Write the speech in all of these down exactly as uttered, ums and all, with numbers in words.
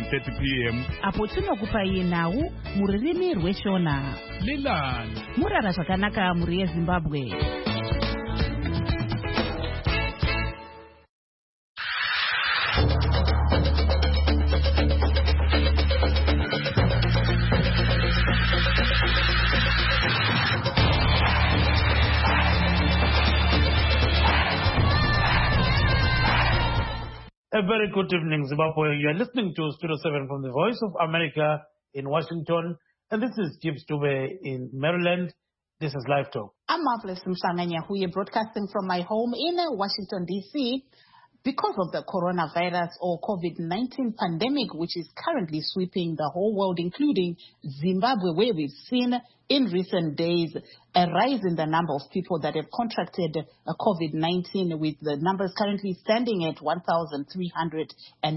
thirty p m apo tinokupai nhau mururimi rweshona. Lilani Murara zvakanaka muri yeZimbabwe. A very good evening, Zimbabwe. You are listening to Studio seven from the Voice of America in Washington, and this is Gibbs Dube in Maryland. This is Live Talk. I'm Marvelous Mshanganya, who are broadcasting from my home in Washington, D C Because of the coronavirus or COVID nineteen pandemic, which is currently sweeping the whole world, including Zimbabwe, where we've seen in recent days a rise in the number of people that have contracted COVID nineteen, with the numbers currently standing at one thousand three hundred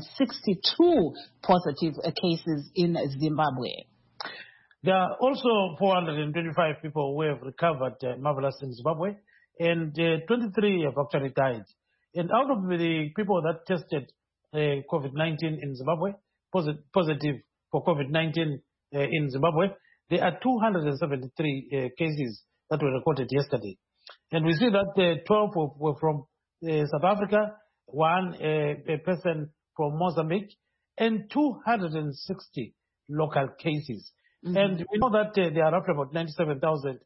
sixty-two positive cases in Zimbabwe. There are also four hundred twenty-five people who have recovered uh, marvelous in Zimbabwe, and uh, twenty-three have actually died. And out of the people that tested uh, COVID nineteen in Zimbabwe, posit- positive for COVID nineteen uh, in Zimbabwe, there are two hundred seventy-three uh, cases that were recorded yesterday. And we see that uh, twelve were from uh, South Africa, one uh, a person from Mozambique, and two hundred sixty local cases. Mm-hmm. And we know that uh, there are roughly about ninety-seven thousand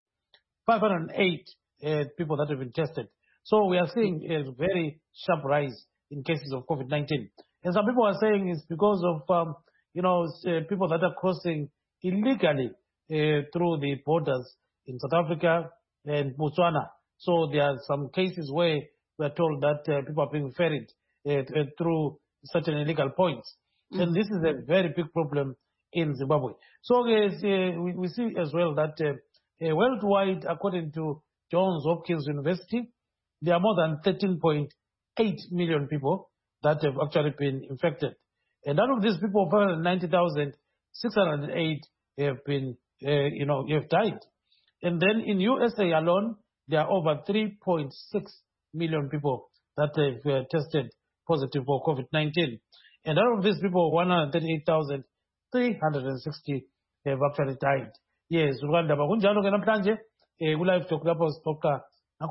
five hundred eight uh, people that have been tested. So we are seeing a very sharp rise in cases of COVID nineteen. And some people are saying it's because of, um, you know, uh, people that are crossing illegally uh, through the borders in South Africa and Botswana. So there are some cases where we are told that uh, people are being ferried uh, through certain illegal points. Mm-hmm. And this is a very big problem in Zimbabwe. So uh, we, we see as well that uh, uh, worldwide, according to Johns Hopkins University, there are more than thirteen point eight million people that have actually been infected. And out of these people, four hundred ninety thousand six hundred eight have been, uh, you know, have died. And then in U S A alone, there are over three point six million people that have uh, tested positive for COVID nineteen. And out of these people, one hundred thirty-eight thousand three hundred sixty have actually died. Yes, Rwanda, bakunjalo ke namhlanje ku-live talk lapho sixoxa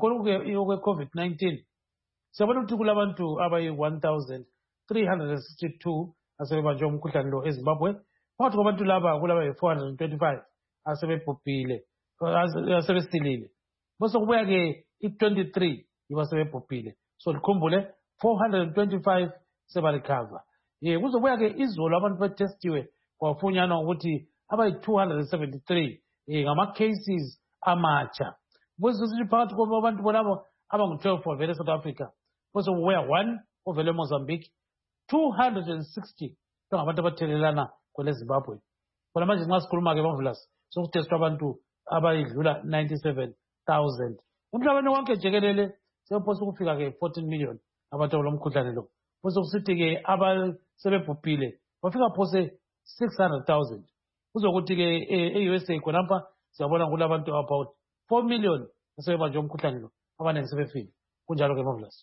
ngakho COVID nineteen. Siyabona ukuthi kulabantu abayi-one thousand three hundred sixty-two asebebanjwe umkhuhlane lo eZimbabwe. Phakathi kwabantu laba kulaba yi-four hundred twenty-five asebebhubhile, asebesilile. Bese kubuya ke i-twenty-three yibo asebebhubhile. So likhumbule four hundred twenty-five sebarecover. Eh kuzobuya ke izolo abantu betestiwe kwafunyanwa ukuthi abayi-two hundred seventy-three eh ngama cases amatsha. Bese sithi phakathi kwabantu bonabo abangu-twelve ovele South Africa. Bese kubuya one ovele Mozambique, two hundred sixty ngabantu abathelelana kwele Zimbabwe. Bona manje nxa sikhuluma ke bamvulasi sokutestwa abantu abayidlula ninety-seven thousand. Emhlabeni wonke jikelele sephosa ukufika ke fourteen million abantu abalomkhuhlane lo. Bese kusithi ke abasebebhubhile bafika phose six hundred thousand. Kuzokuthi ke e-U S A khonapha siyabona kulabantu about four million asebebanjwe umkhuhlane lo, abaningi sebefile. Kunjalo ke mavulasi.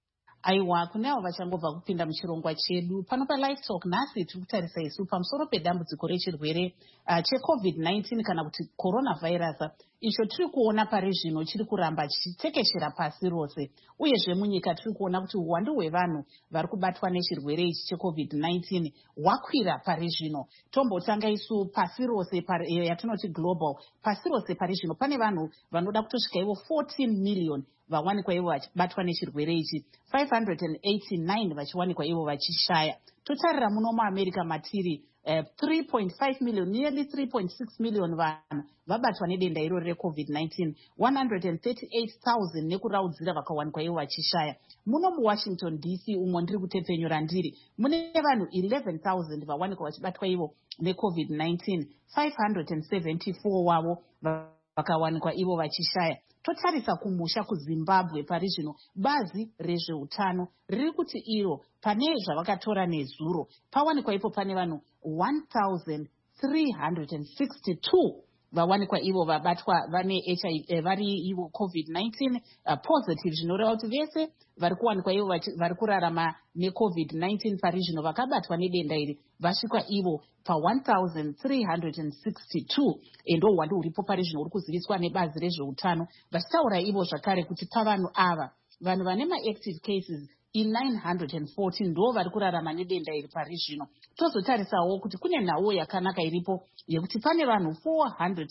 Aiwa, kunevo vachangobva kupinda muchirongwa chedu pano paLive Talk. Nhasi tiri kutarisa isu pamusoro pedambudziko rechirwere uh, cheCovid nineteen kana kuti coronavirus, icho tiri kuona pari zvino chiri kuramba chichitekeshera pasi rose. Uyezve munyika tiri kuona kuti uwandu hwevanhu vari kubatwa nechirwere ichi cheCovid nineteen hwakwira pari zvino. Tombotanga isu pasi rose yatinoti global. Pasi rose pari zvino pane vanhu vanoda kutosvika ivo fourteen million vawanikwa ivo vachibatwa nechirwere ichi, five hundred eighty-nine vachiwanikwa ivo vachishaya. Totarira muno muAmerica matiri uh, three point five million, nearly three point six million vanhu vabatwa nedenda iroro reCovid nineteen, one hundred thirty-eight thousand nekuraudzira vakawanikwa ivo vachishaya. Muno muWashington D C umwe ndiri kutepenyura ndiri mune vanhu eleven thousand vawanikwa vachibatwa ivo neCovid nineteen, five hundred seventy-four wavo vakawanikwa ivo vachishaya. Totarisa kumusha kuZimbabwe pari zvino, bazi rezveutano riri kuti iro pane zvavakatora nezuro pawanikwa ipo pane vanhu one thousand three hundred sixty-two vawanikwa ivo vabatwa vane H I V vari ivo COVID nineteen uh, positive zvinoreva kuti vese vari kuwanikwa ivo vari kurarama neCovid nineteen pari zvino vakabatwa nedenda iri vasvika ivo pa one thousand three hundred sixty-two endo hwando huripo pari zvino uri kuziviswa nebazi rezveutano vachitaura ivo zvakare kuti pavanhu ava vanhu vane maactive cases nine hundred fourteen ndo vari kurarama nedenda iri pari zvino. Tozotarisawo kuti kune nhau yakanaka iripo yekuti pane vanhu four hundred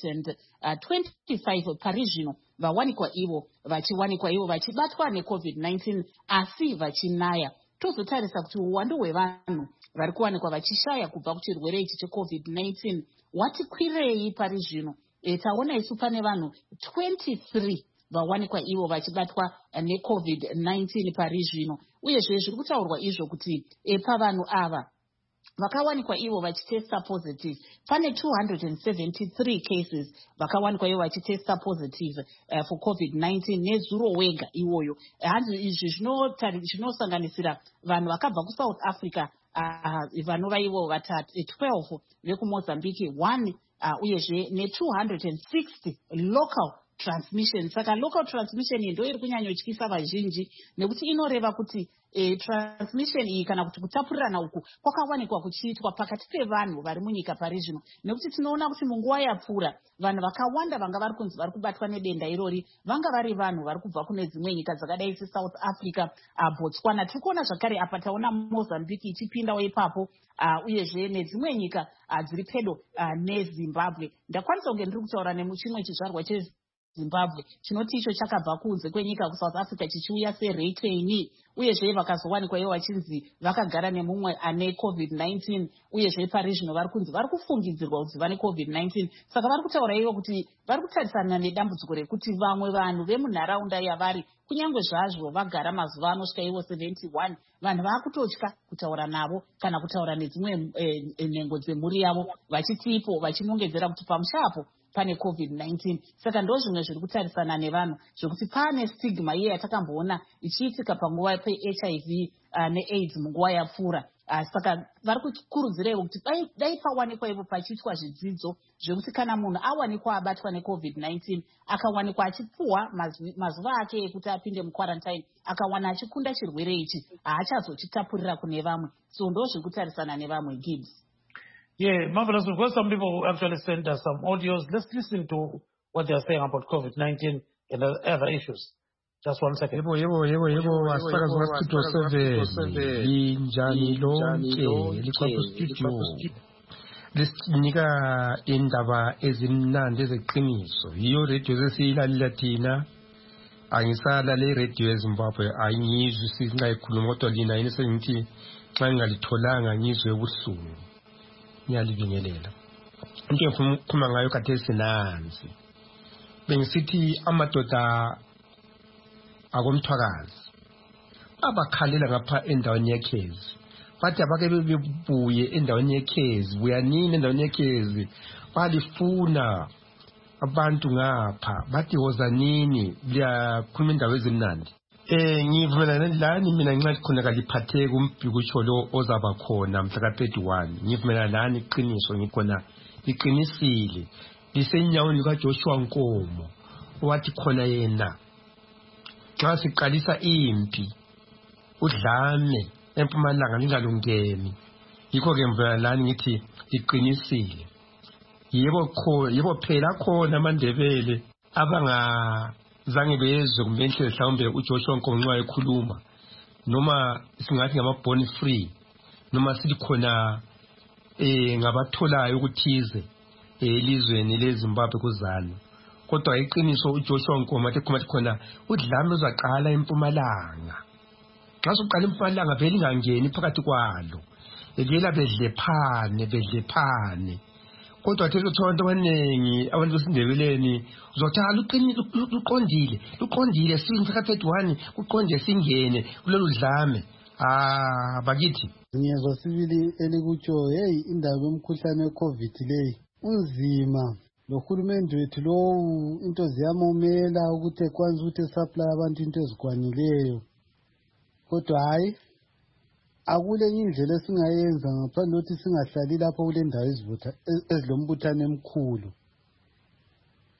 twenty-five pari zvino vawanikwa ivo vachiwanikwa ivo vachibatwa neCovid nineteen asi vachinaya. Tozotarisa kuti uwandu hwevanhu vari kuwanikwa vachishaya kubva kuchirwere ichi cheCovid nineteen wati kwirei pari zvino. E, taona isu pane vanhu twenty-three vawanikwa ivo vachibatwa neCovid nineteen pari zvino uyezve zviri kutaurwa izvo kuti e, pavanhu ava vakawanikwa ivo vachitesta positive pane two hundred seventy-three cases vakawanikwa ivo vachitesta positive uh, for COVID nineteen nezuro wega iwoyo. Hanzi izvi zvinosanganisira vanhu vakabva kuSouth Africa uh, vanova ivo vatatu twelve vekuMozambique one uh, uyezve ne two hundred sixty local transmission. Saka local transmission ndo iri kunyanyotyisa vazhinji nekuti inoreva kuti e, transmission iyi kana kuti kutapurirana uku kwakawanikwa kuchiitwa pakati pevanhu vari munyika pari zvino nekuti tinoona kuti munguva yapfuura vanhu vakawanda vanga vari kunzi vari kubatwa nedenda irori vanga vari vanhu vari kubva kune dzimwe nyika dzakadai seSouth Africa, uh, Botswana. Tikuona zvakare apa taona Mozambique ichipindawo ipapo uh, uyezve nedzimwe nyika uh, dziri pedo uh, neZimbabwe. Ndakwanisa kunge ndiri kutaura nemuchimwe chizvarwa che Zimbabwe chinoti icho chakabva kunze kwenyika kuSouth Africa chichiuya seretain uyezve vakazowanikwa ivo vachinzi vakagara nemumwe ane COVID nineteen uyezve pari zvino vari kunzi vari kufungidzirwa kuti vane COVID nineteen. Saka vari kutaura ivo kuti vari kutarisana nedambudziko rekuti vamwe vanhu vemunharaunda yavari kunyange zvazvo vagara mazuva anosvika ivo seventy-one vanhu vaakutotya kutaura navo kana kutaura nedzimwe e, nhengo dzemhuri yavo vachitipo vachinongedzera kuti pamushapo pane COVID nineteen. Saka ndo zvimwe zviri kutarisana nevanhu zvokuti pane stigma iye yatakamboona ichiitika panguva peH I V uh, neAIDS munguva yapfuura. Uh, saka vari kukurudzirewo kuti dai, dai pawanikwa ivo pachiitwa zvidzidzo zvekuti kana munhu awanikwa abatwa neCovid nineteen akawanikwa achipuhwa mazuva ake ekuti apinde muquarantine akawana achikunda chirwere ichi haachazochitapurira kune vamwe. So ndo zviri kutarisana nevamwe. Gibbs. Yeah, marvelous. We've got some people who actually sent us some audios. Let's listen to what they are saying about COVID nineteen and other issues. Just one second. Yebo yebo yebo yebo asakaza wasitudio seven linjani lonke likwapo studio lesinika indaba ezimnandi ezeqiniso yiyo radio sesiyilalela thina angisala le radio eZimbabwe ayingizwi singayikhuluma kodwa lina yini sengithi xa ngalitholanga ngizwe ubuhlungu ngiyalibingelela. Into engifuna ukukhuluma ngayo khathesi nansi bengisithi amadoda akomthwakazi abakhalela ngapha endaweni yekhezi bathi abake bebuye endaweni yekhezi buya nini endaweni yekhezi balifuna abantu ngapha bathi woza nini liyakhuluma indawo ezimnandi. Eh ngivumelana lani mina ngingathi khona kaliphatheke umbhikutsho lo ozaba khona mhla ka thirty-one ngivumelana lani iqiniso ngikhona iqinisile lisenyaweni likaJoshua Nkomo wathi khona yena xa siqalisa impi udlame eMpumalanga lingalungeni yikho ke mvumelana lani ngithi iqinisile. Yebo kho yebo phela khona amandebele abanga zange bezwe kumbe nhle mhlawumbe uJoshua Nkomo nxa ekhuluma noma singathi ngama born free noma silikhona eh ngabatholayo ukuthize elizweni leZimbabwe kuzalo kodwa iqiniso uJoshua Nkomo athi khona khona udlame uzaqala eMpumalanga xa soqala eMpumalanga vele ingangeni phakathi kwalo evela bedlephane bedlephane kodwa thezo thonto abaningi abantu besindebeleni uzothala uqinile uqondile uqondile sinfika thirty-one kuqonde singene kulolu dlame ah bakithi ngiyezwa sibili elikutsho hey indaba yomkhuhlane weCovid leyi unzima lohulumende wethu lo into ziyamomela ukuthi ekwanza ukuthi supply abantu into ezikwanileyo kodwa hayi akulenye indlela esingayenza ngaphandle ukuthi singahlali lapho kule ndawo ezivutha ezilombuthane emkhulu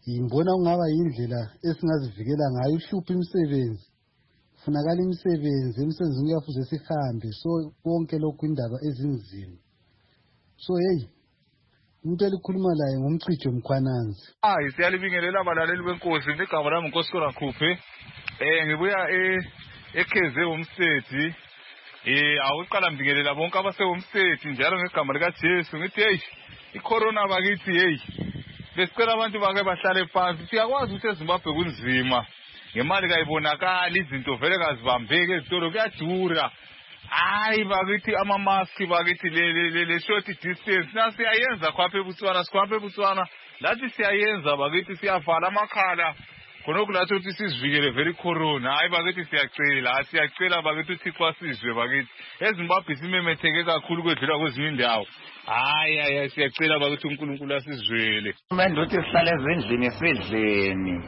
Ngibona kungaba indlela esingazivikela ngayo uhlupho imisebenzi. Funakala imisebenzi, imisebenzi kuyafuze sihambe. So konke lokhu indaba ezinzima. So hey, umuntu elikhuluma laye ngumcijo Mkhwananzi. Hayi siyalibingelela abalaleli benkosi igama lami uNkosikazi Khuphe. Eh ngibuya e ekheze umsethi. Eh awuqala mbingelela bonke abasewumsethi njalo ngegama lika Jesu ngithi hey icorona bakithi hey besicela abantu bake bahlale phansi siyakwazi ukuthi eZimbabwe kunzima ngemali kayibonakala izinto vele kazibambeke ezitolo kuyadura hayi bakithi ama mask bakithi le le short distance nasi siyayenza khaphe eBotswana sikhaphe eBotswana lathi siyayenza bakithi siyavala amakhala khonokulathi ukuthi sizivikele very corona hayi bakithi siyacela siyacela bakithi uThixo asizwe bakithi eZimbabwe simemetheke kakhulu kwedlula kwezinye indawo hayi hayi siyacela bakithi uNkulunkulu asizwele manje uthi sihlale ezindlini sidleni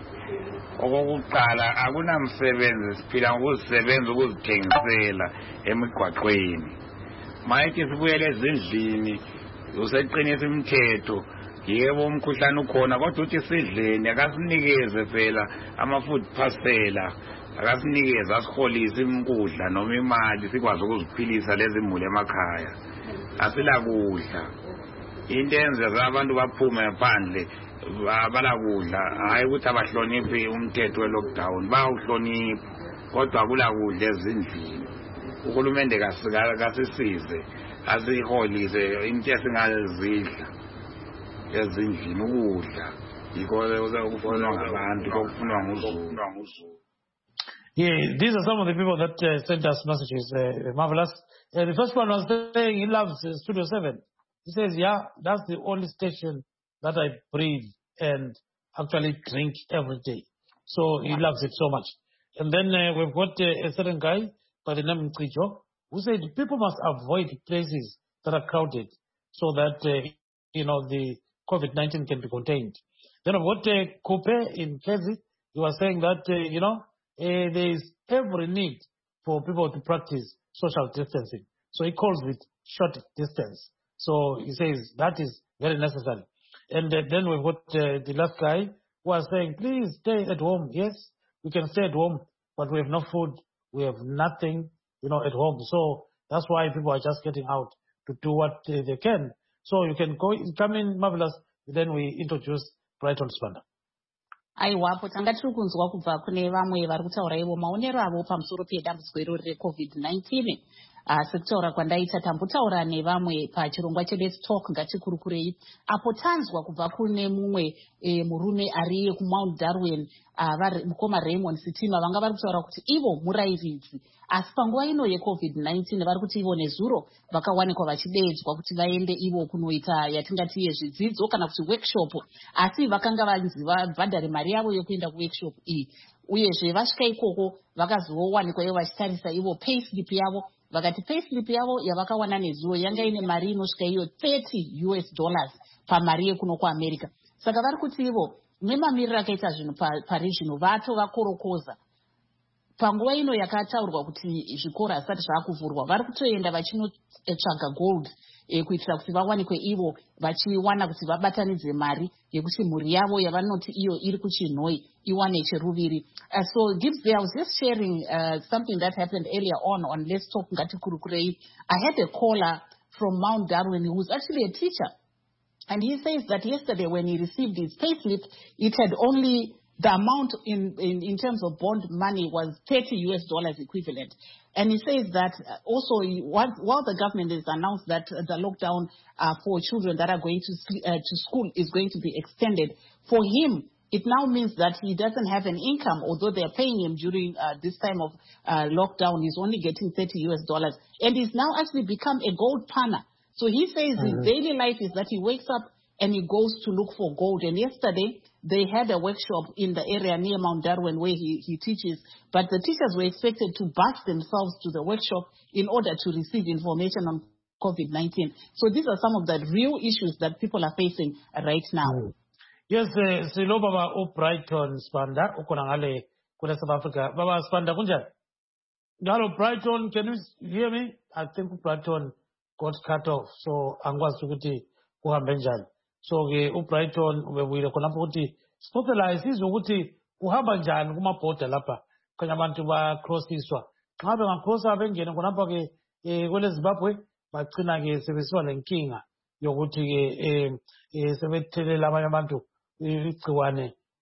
okokuqala akunamsebenzi siphila ngokuzisebenza ukuzithengisela emigwaqweni mayithi sibuyele ezindlini useqinisa imithetho yebo umkhuhlane ukhona kodwa uthi sidleni akasinikeze phela ama-food parcela akasinikeze asiholise imkudla noma imali sikwazi ukuziphilisa lezi muli emakhaya asila kudla into yenza abantu baphume phandle abala kudla hayi ukuthi abahloniphi umthetho we-lockdown bayawuhlonipha kodwa akula kudla ezindlini uhulumende kasisize asiholise into esingazidla ezindlini ukudla yikho okufunwa ngabantu okufunwa nguzulu. Yeah, these are some of the people that uh, sent us messages, uh, marvelous. Uh, the first one was saying he loves uh, Studio seven. He says, yeah, that's the only station that I breathe and actually drink every day. So he loves it so much. And then uh, we've got uh, a certain guy by the name Trijo who said people must avoid places that are crowded so that, uh, you know, the COVID nineteen can be contained. Then I've got uh, Coupe in Kezi. He was saying that, uh, you know, uh, there is every need for people to practice social distancing. So he calls it short distance. So he says that is very necessary. And uh, then we've got uh, the last guy who was saying, please stay at home. Yes, we can stay at home, but we have no food. We have nothing, you know, at home. So that's why people are just getting out to do what uh, they can. So you can go, come in, marvelous. Then we introduce Brighton Spanda. aiwapo tanga tiri kunzwa kubva kune vamwe vari kutaura ivo maonero avo pamusoro pedambudziko irori recovid nineteen asi kutaura kwandaita tambutaura nevamwe pachirongwa cheLet's Talk ngatikurukurei apo tanzwa kubva kune mumwe e, murume ari kumount Darwin mukoma Raymond Sitima vanga vari kutaura kuti ivo murairidzi asi panguva ino yecovid nineteen vari kuti ivo nezuro vakawanikwa vachideedzwa kuti vaende ivo kunoita yatingati yezvidzidzo kana kuti workshop asi vakanga vanzi vabhadhare mari yavo yekuenda kuworkshop iyi uyezve vasvika ikoko vakazowanikwa ivo vachitarisa ivo payslip yavo vakati payslip yavo yavakawana nezuro yanga ine mari inosvika iyo thirty US dollars pamari yekuno kuAmerica saka vari kuti ivo nemamiriro akaita zvinhu pari zvino vato vakorokoza panguva ino yakataurwa kuti zvikora asati zvakuvhurwa vari kutoenda vachinotsvaga gold e, kuitira kuti vawanikwe ivo vachiwana kuti vabatanidze mari yekuti mhuri yavo yavanoti iyo iri kuchinhoi iwane cheruviri. Uh, so Gibbs, I was just sharing uh, something that happened earlier on on Let's Talk Ngatikurukurei. I had a caller from Mount Darwin who was actually a teacher. And he says that yesterday when he received his payslip, it had only the amount in, in, in terms of bond money was thirty US dollars equivalent. And he says that also while, while the government has announced that the lockdown uh, for children that are going to, uh, to school is going to be extended, for him, it now means that he doesn't have an income, although they're paying him during uh, this time of uh, lockdown. He's only getting thirty US dollars. And he's now actually become a gold panner. So he says mm-hmm. his daily life is that he wakes up and he goes to look for gold. And yesterday, they had a workshop in the area near Mount Darwin where he, he teaches. But the teachers were expected to bus themselves to the workshop in order to receive information on COVID nineteen. So these are some of the real issues that people are facing right now. Mm. Yes, uh, silo baba u Brighton Spanda, ukona ngale kule South Africa. Baba Spanda kunjani? Hello Brighton, can you hear me? I think Brighton got cut off. So angwazi ukuthi kuhambe njani. So ke u Brighton ubewile khonapho ukuthi sicopela sizwe ukuthi uhamba njani kumabhoda lapha kanye abantu ba-crossiswa nxa bengakrosa bengene khonapha-ke um kwele Zimbabwe bagcina-ke sebesiba lenkinga yokuthi-ke um sebethelela abanye abantu igciwane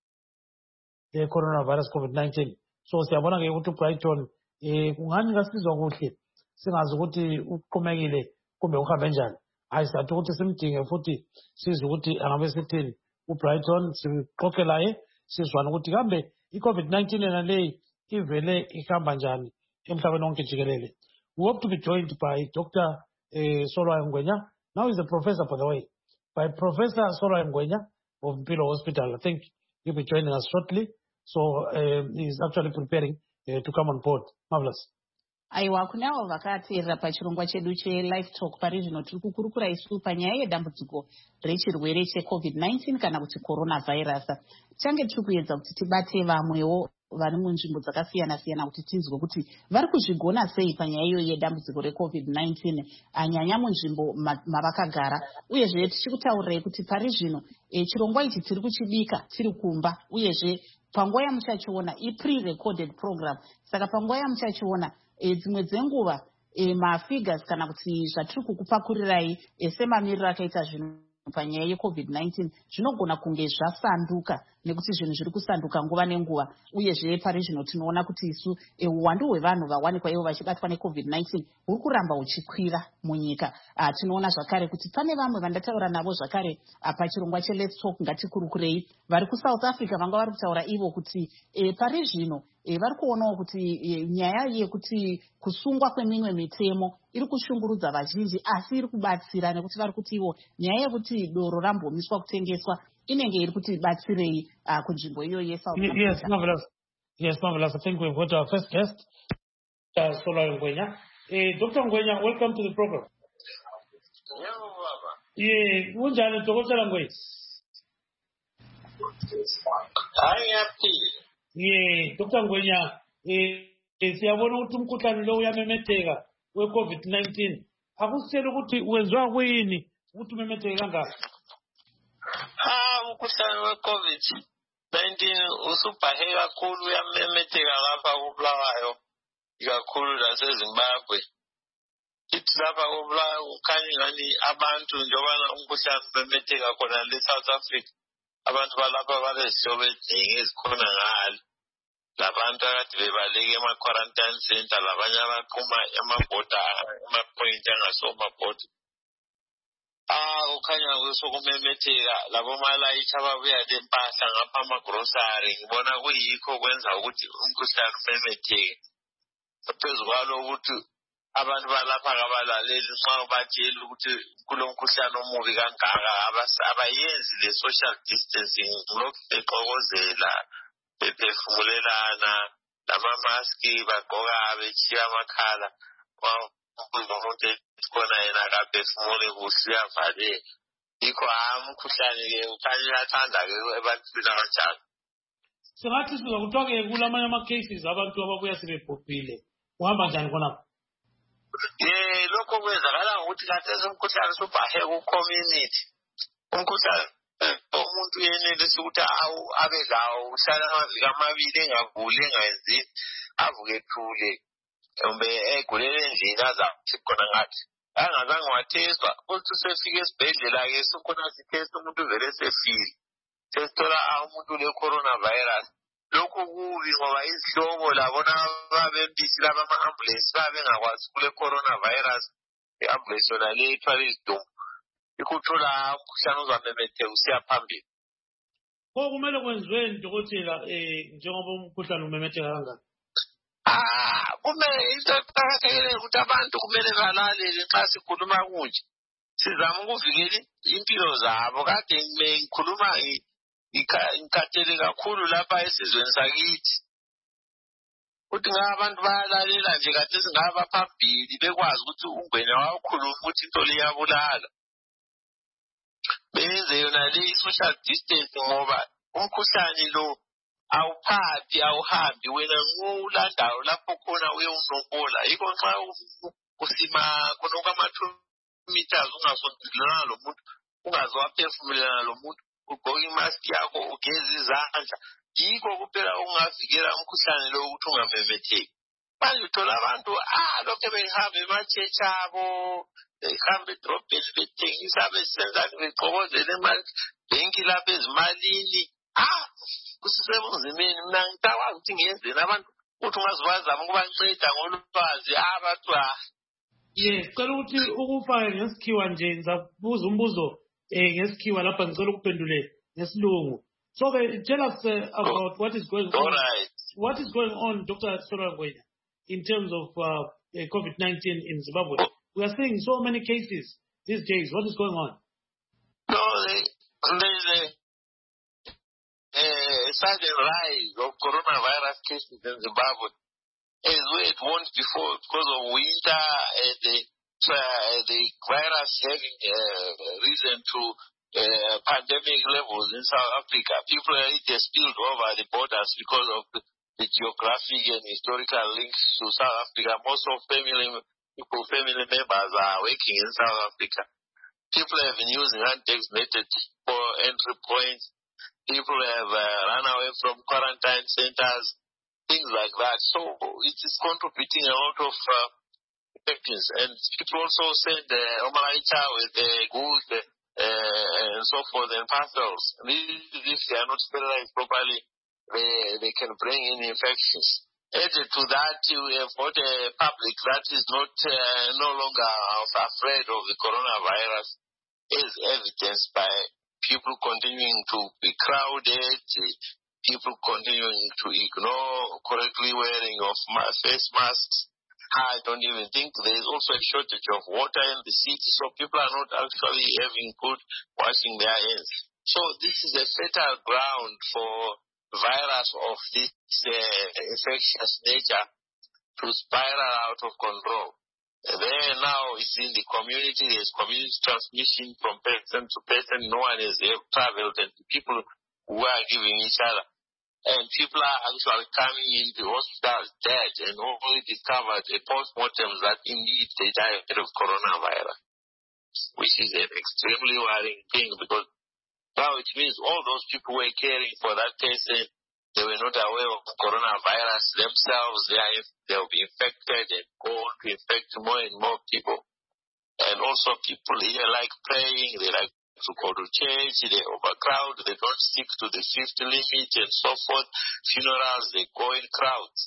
le-coronavirus COVID nineteen. So siyabona-ke ukuthi uBrighton um kungani kasizwa kuhle singazi ukuthi uqhumekile kumbe uhambe njani. Hayi sathi ukuthi simdinge futhi sizwe ukuthi angabe sithini uBrighton, sixoxe laye sizwane ukuthi kambe i-COVID nineteen yena leyi ivele ihamba njani emhlabeni wonke jikelele. We hope to be joined by Doctor uh, Solwayo Ngwenya. Now he's a professor, by the way, by Professor Solwayo Ngwenya of Mpilo Hospital. I think he'll be joining us shortly. So uh, he's actually preparing uh, to come on board. Marvelous. Aiwa kunavo vakateerera pachirongwa chedu chelive talk pari zvino tiri kukurukura isu panyaya yedambudziko rechirwere checovid nineteen kana kuti coronavirus. Change tiri kuedza kuti tibate vamwewo vari munzvimbo dzakasiyana-siyana kuti tinzwe kuti vari kuzvigona sei panyaya iyo yedambudziko recovid nineteen anyanya munzvimbo mavakagara. Uyezve tichikutaurirai kuti pari zvino e, chirongwa ichi tiri kuchibika tiri kumba, uyezve panguva yamuchachiona i-pre-recorded program. Saka panguva yamuchachiona E, dzimwe dzenguva e, mafigures kana kuti zvatiri kukupakurirai e, semamiriro akaita zvinhu panyaya yecovid nineteen zvinogona kunge zvasanduka nekuti zvinhu zviri kusanduka nguva nenguva. Uyezve pari zvino tinoona kuti isu e, uwandu hwevanhu vawanikwa ivo vachibatwa necovid nineteen huri kuramba huchikwira munyika. Uh, tinoona zvakare kuti pane vamwe vandataura navo zvakare uh, pachirongwa cheLet's Talk ngatikurukurei vari kuSouth Africa vanga vari kutaura ivo kuti e, pari zvino E, vari kuonawo kuti e, nyaya yekuti kusungwa kwemimwe mitemo iri kushungurudza vazhinji asi iri kubatsira nekuti vari kuti ivo nyaya yekuti doro rambomiswa kutengeswa inenge iri kuti batsirei uh, kunzvimbo iyo yeSouth Africa. Yes, marvelous. Yes, marvelous. I think we've got our first guest, uh, Solwayo Ngwenya. Uh, Doctor Ngwenya, welcome to the program. Hello, Baba. Yeah, unjani Dokotela Ngwenya? Hayi happy. Yeah, Doctor Ngwenya, eh siyabona ukuthi umkhuhlane lo uyamemetheka we-COVID nineteen. Akusitshela ukuthi wenziwa kuyini ukuthi umemetheke kangaka? Ah, umkhuhlane we-COVID nineteen usubhahe kakhulu uyamemetheka lapha kuBulawayo, ikakhulu laseZimbabwe. Ithi lapha kuBulawayo kukhanya ngani abantu njengobana umkhuhlane umemetheka khona le-South Africa. Abantu balapha balezihlobo eziningi ezikhona ngalo. Labantu akade bebaleke ema-quarantine center, labanye abaqhuma emabhoda, ema-point angasomabhoda. Ah, kukhanya kusokumemetheka labo malayitha ababuya lempahla ngapha ama-grocery. Ngibona kuyikho kwenza ukuthi umkhuhlane umemetheke. Phezu kwalo ukuthi abantu balapha kabalaleli nxa batshela ukuthi kulo mkhuhlane omubi kangaka abayenzi le-social distancing, lokhu bexokozela bephefumulelana, lama-maski bagqoka betshiya amakhala. Umuntu esikhona yena akaphefumuli kuhle uyavaleka. Yikho umkhuhlane-ke ukhanya uyathanda-ke ebantwini abanjalo. Singathi siza kuthiwa-ke kulamanye ama-cases abantu ababuya sebebhubhile. Uhamba njani khonapho? Eh, lokho kwenzakala ngokuthi kathesi umkhuhlane usubhahe ku-community. Umkhuhlane umuntu yenelisa ukuthi awu abe lawo uhlala amaviki amabili engaguli engayenzini avuke ethule kumbe egulele endlini azathi khona ngathi angazange watheswa ukuthi usefika esibhedlela-ke sukhona sithesta umuntu vele sefile sesithola umuntu le-coronavirus. Lokhu kubi ngoba izihlobo labona babembisi laba ama-ambulance babengakwazi kule coronavirus. I-ambulance yona le ithwala izidumbu ikuthola umkhuhlane uzamemetheka usiya phambili. Pho kumele kwenziweni Dokotela eh njengoba umkhuhlane umemetheka kangaka? Ah, kumele into eqakathekile ukuthi abantu kumele balalele nxa sikhuluma kunje. Sizama ukuvikela impilo zabo. Kade ngikhuluma ngikhathele kakhulu lapha esizweni sakithi. Ukuthi ngabe abantu bayalalela nje kade singaba phambili bekwazi ukuthi uNgwenya wawukhuluma ukuthi into le iyabulala. Benze yona le social distance ngoba umkhuhlane lo awuphathi awuhambi wena ngulandayo lapho khona uyewunombola. Yikho nxa usima khona kwama-two meters ungasondelana lo muntu ungaze waphefumulelana lo muntu ugqoke imask yakho ugeze izandla yikho kuphela okungavikela umkhuhlane lo ukuthi ungamemetheki. Manje uthola abantu ah lokho behamba emachechi abo behambe edrobheni bethengisa besenzani begqokozela emabhenki lapha ezimalini ah kusisemzimeni mina ngicabanga ukuthi ngiyenzeni abantu ukuthi ungazibazama ukubanceda ngolwazi abantu ah yes cela ukuthi ukufaka ngesikhiwa nje ngizabuza umbuzo eh ngesikhiwa lapha ngicela ukuphendule ngesilungu. So tell us uh, about what is going all on. right. What is going on, Doctor Solangwenya, in terms of uh, COVID nineteen in Zimbabwe? We are seeing so many cases these days. What is going on? No, there's a, a sudden rise of coronavirus cases in Zimbabwe, as well it won't before because of winter and the, uh, the virus having uh, reason to uh, pandemic levels in South Africa. People are just spilled over the borders because of the, the geographic and historical links to South Africa. Most of family people, family members are working in South Africa. People have been using undesignated for entry points. People have uh, run away from quarantine centers, things like that. So it is contributing a lot of uh, infections. And people also send uh, Omaraita with uh, goods uh, and so forth and parcels. If they are not sterilized properly, they, they can bring in infections. Added to that, we have got a public that is not uh, no longer afraid of the coronavirus, as evidenced by people continuing to be crowded, people continuing to ignore correctly wearing of face masks. I don't even think there is also a shortage of water in the city, so people are not actually having good washing their hands. So this is a fertile ground for virus of this uh, infectious nature to spiral out of control. There now is in the community, there's community transmission from person to person. No one has traveled, and people who are giving each other. And people are actually coming into hospitals dead, and only discovered a post-mortem that indeed they died of coronavirus, which is an extremely worrying thing, because now it means all those people who were caring for that person, they were not aware of coronavirus themselves. They are, they'll be infected and go on to infect more and more people. And also people here like praying, they like to go to church, they overcrowd, they don't stick to the fifty limit and so forth. Funerals, they go in crowds.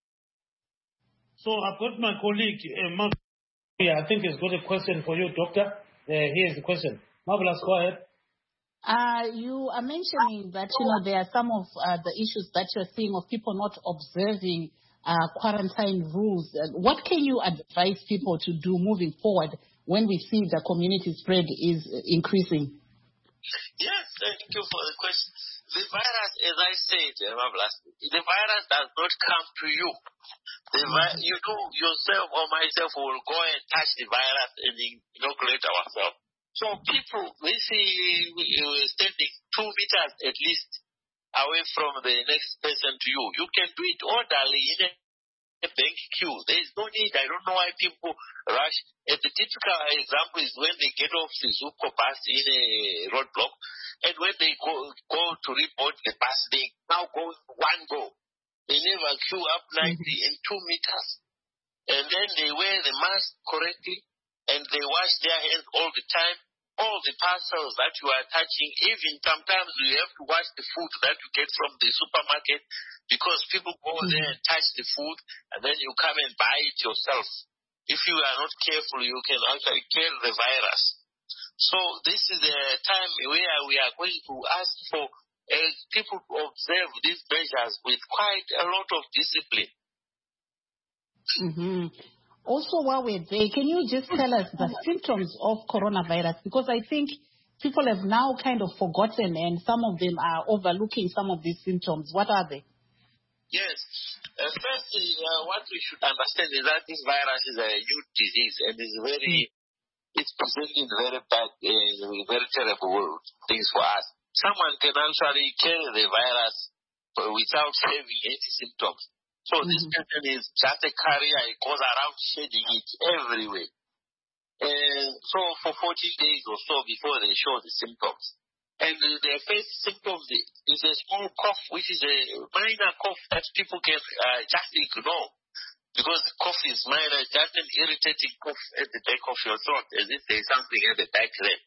So I've got my colleague, uh, Mark, yeah, I think he's got a question for you, Doctor. Uh, here's the question. Marvelous, go ahead. Uh, you are mentioning that, you know, there are some of uh, the issues that you're seeing of people not observing uh, quarantine rules. Uh, what can you advise people to do moving forward when we see the community spread is increasing? Yes, thank you for the question. The virus, as I said, the virus does not come to you. The vi- you do yourself or myself will go and touch the virus and inoculate ourselves. So people, we see we're standing two meters at least away from the next person to you. You can do it orderly in a, a bank queue. There is no need. I don't know why people rush. And the typical example is when they get off the Zuko bus in a roadblock, and when they go go to report the bus, they now go one go. They never queue up ninety and two meters. And then they wear the mask correctly, and they wash their hands all the time. All the parcels that you are touching, even sometimes you have to wash the food that you get from the supermarket, because people go mm-hmm. there and touch the food, and then you come and buy it yourself. If you are not careful, you can actually carry the virus. So this is a time where we are going to ask for uh, people to observe these measures with quite a lot of discipline. Mm-hmm. Also, while we're there, can you just tell us the symptoms of coronavirus? Because I think people have now kind of forgotten, and some of them are overlooking some of these symptoms. What are they? Yes. Uh, firstly, uh, what we should understand is that this virus is a new disease, and is very, mm. it's presenting very bad, uh, very terrible things for us. Someone can actually carry the virus without having any symptoms. So mm-hmm. this person is just a carrier. It goes around shedding it everywhere. And so for fourteen days or so before they show the symptoms. And the first symptom is a small cough, which is a minor cough that people can uh, just ignore. Because the cough is minor, just an irritating cough at the back of your throat, as if there's something at the back there.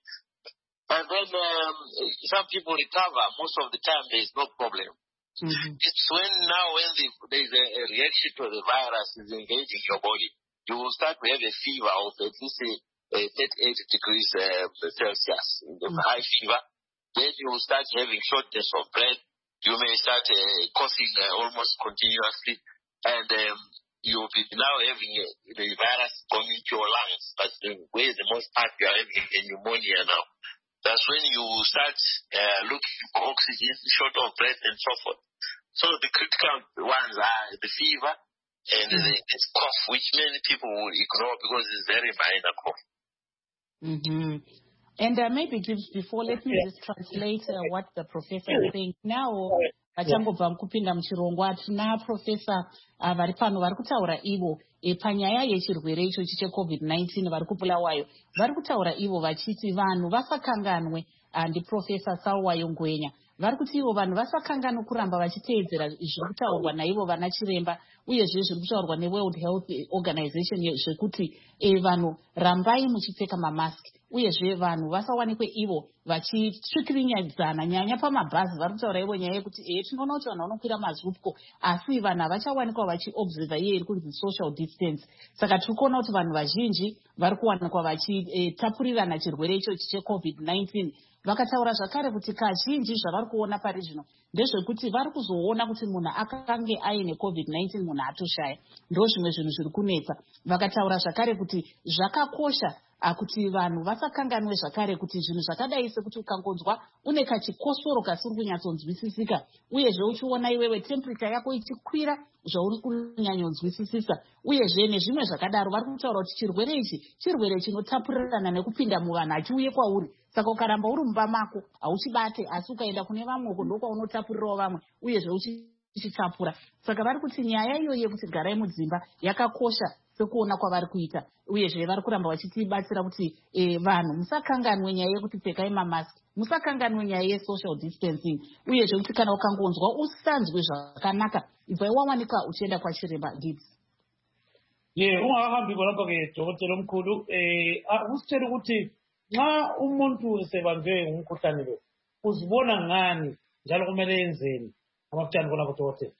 And then um, some people recover. Most of the time, there's no problem. Mm-hmm. It's when now when the, there's a, a reaction to the virus is engaging your body, you will start to have a fever of at least a, a thirty-eight degrees uh, Celsius, the mm-hmm. high fever. Then you will start having shortness of breath. You may start uh, coughing uh, almost continuously. And um, you'll be now having a, the virus going into your lungs. That's the way the most part you are having a pneumonia now. That's when you start uh, looking for oxygen, short of breath, and so forth. So the critical ones are the fever and mm-hmm. the, the cough, which many people will ignore because it's very minor cough. Mm-hmm. And uh, maybe just before, let me just translate uh, what the professor is saying now. Vachangobva mukupinda muchirongwa tina professor uh, vari pano vari kutaura ivo e, panyaya yechirwere ichochi checovid nineteen vari kupulawayo vari kutaura ivo vachiti vanhu vasakanganwe uh, ndiprofessor Salwayo Ngwenya vari kuti ivo vanhu vasakanganwe kuramba vachiteedzera zviri kutaurwa naivo vana chiremba uyezve zviri kutaurwa neworld health organization zvekuti e, vanhu rambai muchipfeka mamaski uyezve vanhu vasawanikwe ivo vachisvikirinyadzana nyanya pamabhazi vari kutaura ivo nyaya yekuti e tinoona kuti vanhu vanokwira mazupko asi vanhu havachawanikwa vachiobserva iye iri kunzi social distance. Saka tiri kuona kuti vanhu vazhinji vari kuwanikwa vachitapurirana e, chirwere ichochi checovid nineteen. Vakataura zvakare kuti kazhinji zvavari kuona pari zvino ndezvekuti vari kuzoona kuti munhu akange aine covid nineteen munhu atoshaya. Ndo zvimwe zvinhu zviri kunetsa. Vakataura zvakare kuti zvakakosha kuti vanhu vasakanganwe zvakare kuti zvinhu zvakadai sekuti ukangonzwa une kachikosoro kasiri kunyatsonzwisisika uyezve uchiona iwewe temperature yako ichikwira zvauri kunyanyonzwisisisa uyezve nezvimwe zvakadaro vari kutaura kuti chirwere ichi chirwere chinotapurirana nekupinda muvanhu achiuye kwauri. Saka ukaramba uri mumba mako hauchibate asi ukaenda kune vamwe ndokwaunotapurirao vamwe uyezve uchichitapura. Saka vari kuti nyaya iyoyi yekuti garai mudzimba yakakosha sekuona kwavari kuita uyezve vari kuramba vachitibatsira kuti e, vanhu musakanganwe nyaya yekuti pfekai mamaski, musakanganwe nyaya yesocial distancing uyezve kuti kana ukangonzwa usanzwe zvakanaka ibvai wawanika uchienda kwachiremba Gibbs. Ye ungahambi kolapha ke dokotela omkhulu eh usitshela ukuthi nxa umuntu esebanjwe ngumkhuhlane lo uzibona ngani njalo kumele yenzeni amakutshani khona kodokotela?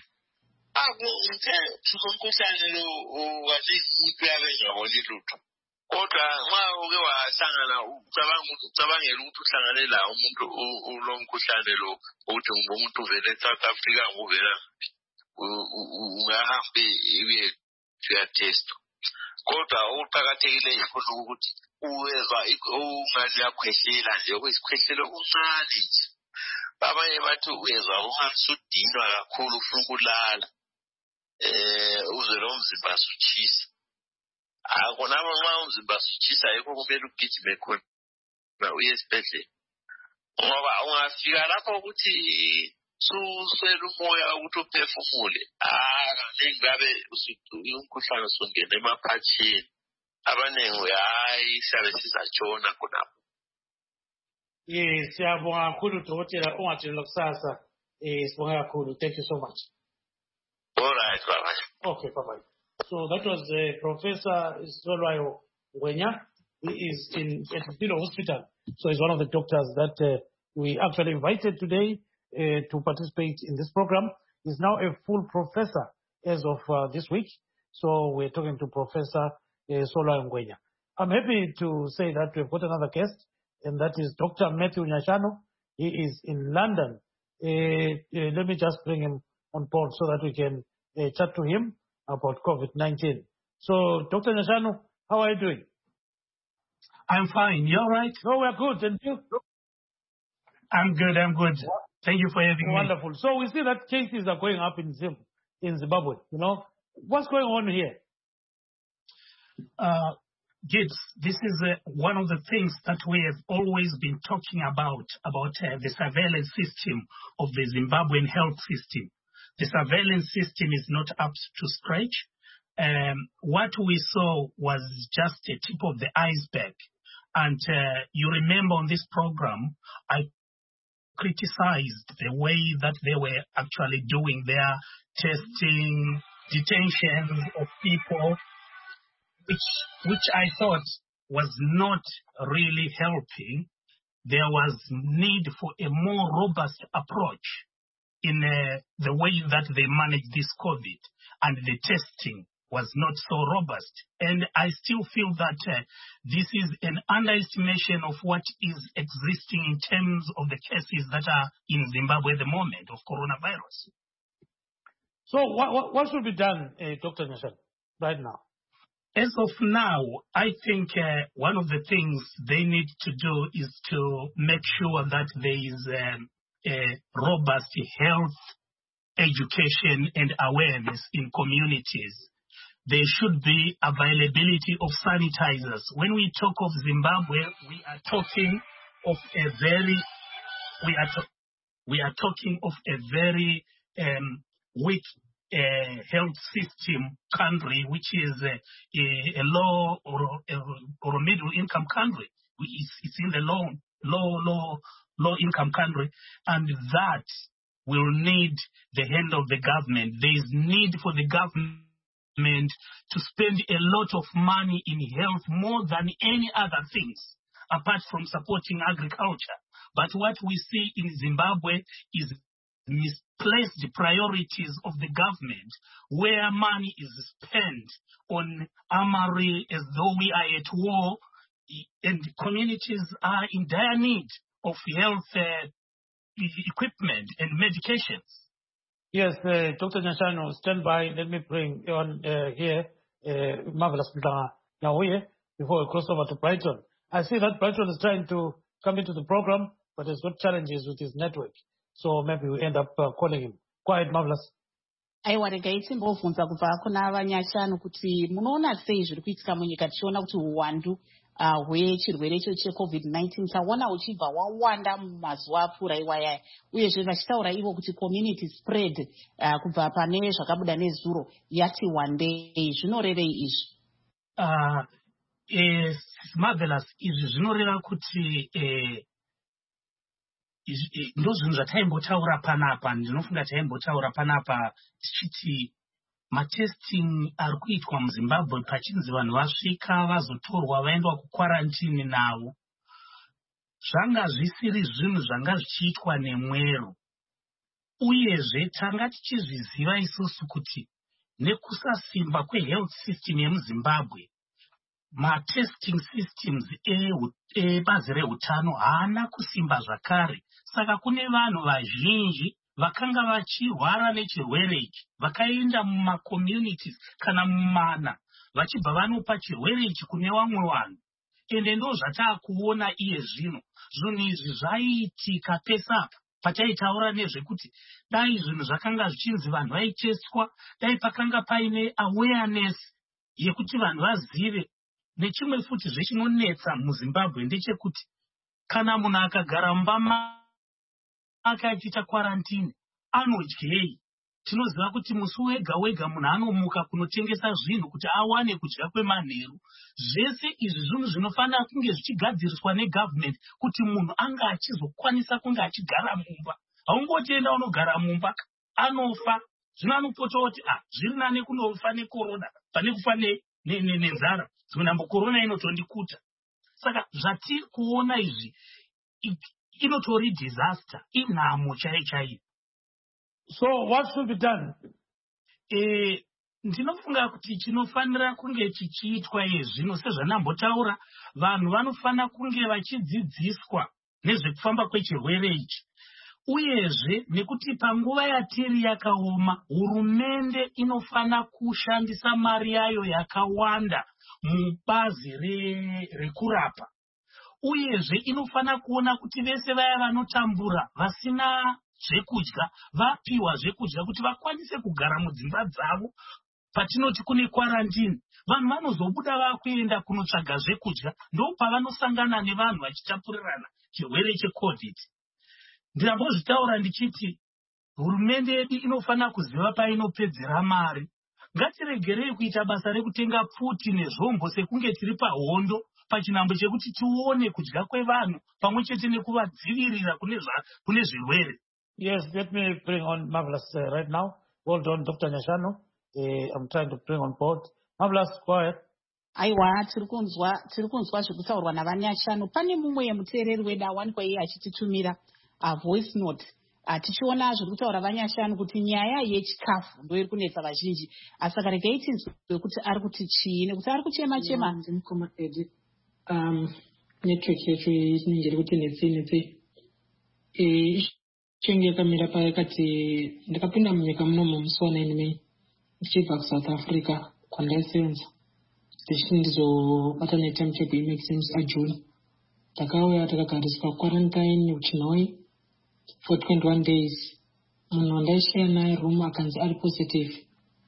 Umkhuhlane lo umuntu uyabengaboni lutho kodwa nxa uke wahlangana ucabangela ukuthi uhlangane lawo umuntu ulo mkhuhlane lo ukuthi ngumuntu uvele eSouth Africa nguvela ungahambe uye uyatestwa. Kodwa okuqakathekileyo yikho ukuthi uwezwa ungani yakhwehlela nje okuyisikhwehlelo uncane nje. Abanye bathi uwezwa ungasudinwa kakhulu ufuna ukulala eh uze lo mzimba usutshisa. Akona nxa umzimba usutshisa yikho kumele ugijime khona uye esibhedlela. Ngoba ungafika lapho ukuthi suswela umoya ukuthi uphefumule akaningi babe umkhuhlane usungena emaphatshini abaningi hayi siyabe sizatshona khonapho. Yes, siyabonga kakhulu dokotela ungatshelela kusasa. Eh sibonga kakhulu. Thank you so much. All right, bye-bye. Okay, bye-bye. So that was uh, Professor Salwayo Ngwenya. He is in at Mpilo Hospital. So he's one of the doctors that uh, we actually invited today uh, to participate in this program. He's now a full professor as of uh, this week. So we're talking to Professor uh, Salwayo Ngwenya. I'm happy to say that we've got another guest, and that is Doctor Matthew Nyashano. He is in London. Uh, uh, let me just bring him on board so that we can uh, chat to him about COVID nineteen. So, Doctor Nyashano, how are you doing? I'm fine. You all right? No, we're good. And you? I'm good. I'm good. Thank you for having Wonderful. me. Wonderful. So we see that cases are going up in Zim, in Zimbabwe. You know, what's going on here? Uh, Gibbs, this is uh, one of the things that we have always been talking about, about uh, the surveillance system of the Zimbabwean health system. The surveillance system is not up to scratch. Um, what we saw was just a tip of the iceberg. And uh, you remember on this program, I criticized the way that they were actually doing their testing, detentions of people, which which I thought was not really helping. There was need for a more robust approach in uh, the way that they managed this COVID, and the testing was not so robust. And I still feel that uh, this is an underestimation of what is existing in terms of the cases that are in Zimbabwe at the moment of coronavirus. So what, what, what should be done, uh, Doctor Nyashanu, right now? As of now, I think uh, one of the things they need to do is to make sure that there is um, a robust health education and awareness in communities. There should be availability of sanitizers. When we talk of Zimbabwe, we are talking of a very, we are, to, we are talking of a very um, weak uh, health system country, which is a, a, a low or a, or a middle income country. It's, it's in the low, low, low, low income country, and that will need the hand of the government. There is need for the government to spend a lot of money in health more than any other things, apart from supporting agriculture. But what we see in Zimbabwe is misplaced priorities of the government, where money is spent on armory as though we are at war, and communities are in dire need of health uh, equipment and medications. Yes, uh, Doctor Nyashanu, stand by. Let me bring on uh, here uh, Marvelous Mhlanga before we cross over to Brighton. I see that Brighton is trying to come into the program, but has got challenges with his network. So maybe we end up uh, calling him. Quiet, Marvelous. aiwa regai timbobvunza kubva kuna Vanyashanu kuti munoona sei zviri kuitika munyika tichiona kuti uwandu uh, hwechirwere icho checovid nineteen taona uchibva wawanda mumazuva apfuura iwayaya, uyezve vachitaura ivo kuti community spread uh, kubva pane zvakabuda nezuro yati wandei. Zvinorevei izvi? Uh, eh, Marvelous, izvi zvinoreva kuti eh, ndo zvinhu zvataimbotaura panapa. Ndinofunga taimbotaura panapa tichiti matesting ari kuitwa muZimbabwe pachinzi vanhu vasvika vazotorwa vaendwa kukwarantini navo, zvanga zvisiri zvinhu zvanga zvichiitwa nemwero. Uyezve tanga tichizviziva isusu kuti nekusasimba kwehealth system yemuZimbabwe, matesting systems ebazi rehutano haana kusimba zvakare. Saka kune vanhu vazhinji vakanga vachirwara nechirwere ichi vakaenda mumacommunities kana mumana vachibva vanopa chirwere ichi kune vamwe vanhu. Ende ndo zvataakuona iye zvino. Zvinhu izvi zvaiitika pesapa pataitaura nezvekuti dai zvinhu zvakanga zvichinzi vanhu vaiteswa, dai pakanga paine awareness yekuti vanhu vazive. Nechimwe futi zvechinonetsa muZimbabwe ndechekuti kana munhu akagara mumba make achiita kwarantini anodyei? Tinoziva kuti musi wega wega munhu anomuka kunotengesa zvinhu kuti awane kudya kwemanheru. Zvese izvi zvinhu zvinofanira kunge zvichigadziriswa negovernment kuti munhu anga achizokwanisa kunge achigara mumba. Haungotienda unogara mumba anofa. Zvino anopota kuti ah, zviri nane kunofa nekorona pane kufa nenzara. Zvimwe korona inotondikuta. Saka zvatiri kuona izvi inotori disaster, inhamo chaiyo chaiyo. So what should be done? Eh, ndinofunga kuti chinofanira kunge chichiitwa izvino sezvanambotaura, vanhu vanofanira kunge vachidzidziswa nezvekufamba kwechirwere ichi. Uyezve nekuti panguva yatiri yakaoma, hurumende inofana kushandisa mari yayo yakawanda mubazi rekurapa. Uyezve inofana kuona kuti vese vaya vanotambura vasina zvekudya vapiwa zvekudya kuti vakwanise kugara mudzimba dzavo. Patinoti kune kwarantini, vanhu vanozobuda vakuenda kunotsvaga zvekudya, ndo pavanosangana nevanhu vachitapurirana chirwere checovid. Ndinambozvitaura ndichiti hurumende yedu inofana kuziva painopedzera mari. Ngatiregerei kuita basa rekutenga pfuti nezvombo sekunge tiri pahondo pachinhambo chekuti tione kudya kwevanhu pamwe chete nekuvadzivirira kune zvirwere. Yes, let me bring on Marvelous uh, right now. Well done, Doctor Nyashanu. Uh, I'm trying to bring on board. Marvelous, go ahead. Aiwa, tiri kunzwa tiri kunzwa zvekutaurwa navanyashanu. Pane mumwe yemuteereri wedu awanikwa iye achititumira a voice note. Tichiona zviri kutaura vanyashanu kuti nyaya yechikafu ndoiri kunetsa vazhinji. Asi saka regai tinzwe kuti ari kuti chii nekuti ari kuchema chema. Ndinokoma edi. Um, network yacho inenge iri kuti netse netse. Eh, chinge yakamira payakati ndakapinda munyika munomu musi wa9 May ndichibva kuSouth Africa kwandaisenza. Ndichindizobata netimetable yemaximums aJune. Takauya takagariswa quarantine kuChinoi for twenty-one days. Munhu wandaishare naye room akanzi ari positive.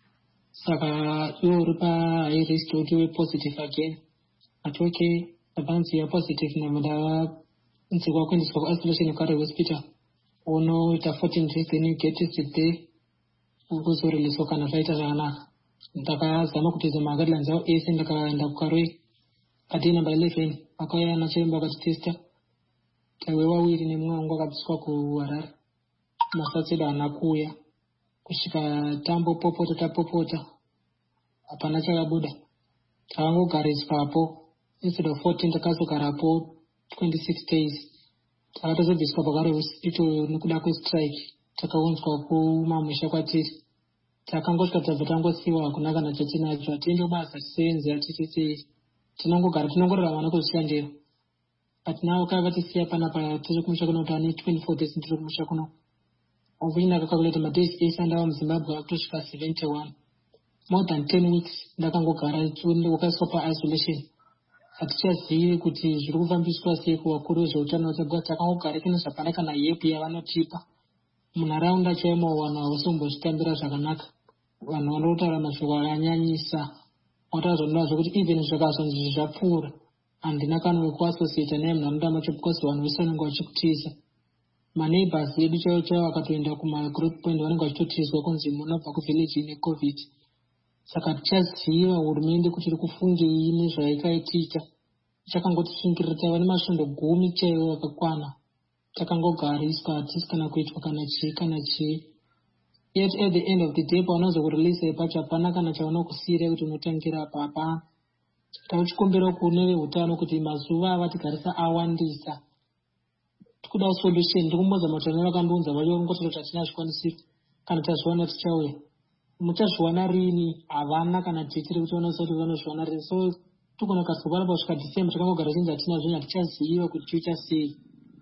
Saka iwo uri pahigh risk kuti uve positive again. Ati okay, tabanzi ya positive namuda nzikwa kuendeswa ku-isolation yeKare hospital. Unoita fourteen days then you get tested there. Ukuzoreliswa kana zvaita zvakanaka. Ndakazama kuteza maguidelines awo ese ndakaenda kuKaroi. Kati number eleven akauya nachiremba akatitesta. Taiwe wawiri nemumwe wangu akabviswa kuHarare. Masatseda haana kuuya. Kusvika tambopopota tapopota hapana chakabuda. Takangogariswapo instead of fourteen takazogarapo twenty-six days. Takatozobviswa paKare hospital nekuda kwestrike. Takaunzwa kumamusha kwatiri. Takangosvika tabva tangosiyiwa hakuna kana chatinacho. Hatiende basa tisenze hatisi tinongogara tinongorarama nekuzvishandira. But now kai vatisiya panapa tiri kumusha kuno tani twenty-four days ndiri kumusha kuno. Ovina kakalkulate madays ese andava muZimbabwe akutosvika seventy-one. More than ten weeks ndakangogara wakaiswa pa-isolation. Hatichazivi kuti zviri kufambiswa sei kuvakuru vezveutano vatagwa takangogara kune zvapana kana yepu yavanotipa. Munharaunda chaimo vanhu havasombozvitambira zvakanaka. Vanhu vanotaura mashoko akanyanyisa. Watazonwa zvokuti even zvakazonzi zvapfuura handina kana wekuassociata naye munharaunda macho because vanhu vese vanenge vachikutiza. Maneighbors edu chaivo chaivo vakatoenda kumagroup point vanenge vachitotizwa kunzi munobva kuvillage ine covid. Saka tichaziva hurumende kuti iri kufungei nezvaikaitika. Chakangotisungirira taiva nemasvondo gumi chaivo vakakwana. Takangogariswa hatisi kana kuitwa kana chii kana chii. Yet at the end of the day pavanozorelease pacho hapana kana chavanokusiyira kuti unotangira apa hapana. Tauchikumbira kune veutano kuti mazuva avatigarisa awandisa. Tikuda solution ndikumbodza matano vakandiunza vachongotero kuti hatina zvikwanisiro kana tazviwana tichauya. Muchazviwana rini havana kana tichiri kutiona kuti vanozviwana rini. So tikona kasokwana pasvika December takangogara chinzi hatina zvinhu hatichaziva kuti chicha sei.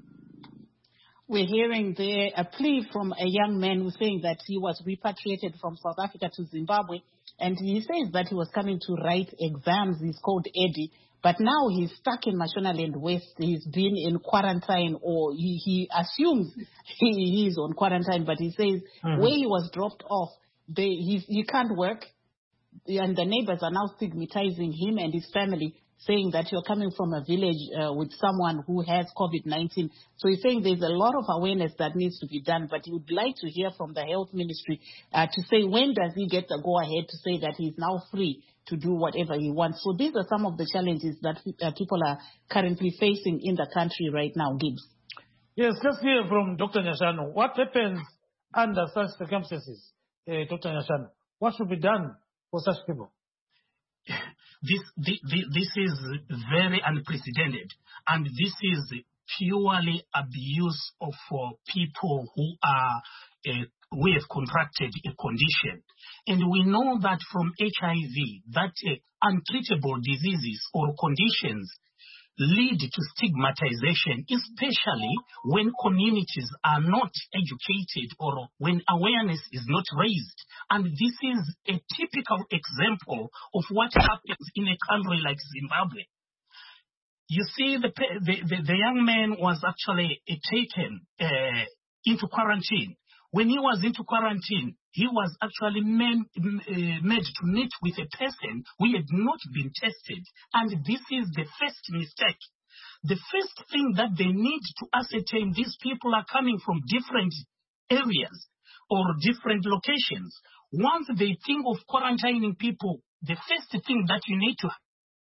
We're hearing there a plea from a young man who's saying that he was repatriated from South Africa to Zimbabwe, and he says that he was coming to write exams. He's called Eddie, but now he's stuck in Mashonaland West. He's been in quarantine, or he, he assumes he is on quarantine, but he says mm-hmm. where he was dropped off, they, he, he can't work, and the neighbors are now stigmatizing him and his family, saying that you're coming from a village uh, with someone who has COVID nineteen. So he's saying there's a lot of awareness that needs to be done, but he would like to hear from the health ministry uh, to say when does he get the go-ahead to say that he's now free to do whatever he wants. So these are some of the challenges that uh, people are currently facing in the country right now, Gibbs. Yes, let's hear from Doctor Nyashanu. What happens under such circumstances, uh, Doctor Nyashanu? What should be done for such people? This, this, this is very unprecedented, and this is purely abuse of uh, people who are uh, who have contracted a condition. And we know that from H I V that uh, untreatable diseases or conditions lead to stigmatization, especially when communities are not educated or when awareness is not raised. And this is a typical example of what happens in a country like Zimbabwe. You see, the the, the, the young man was actually uh, taken uh, into quarantine. When he was into quarantine, he was actually man, uh, made to meet with a person who had not been tested. And this is the first mistake. The first thing that they need to ascertain, these people are coming from different areas or different locations. Once they think of quarantining people, the first thing that you need to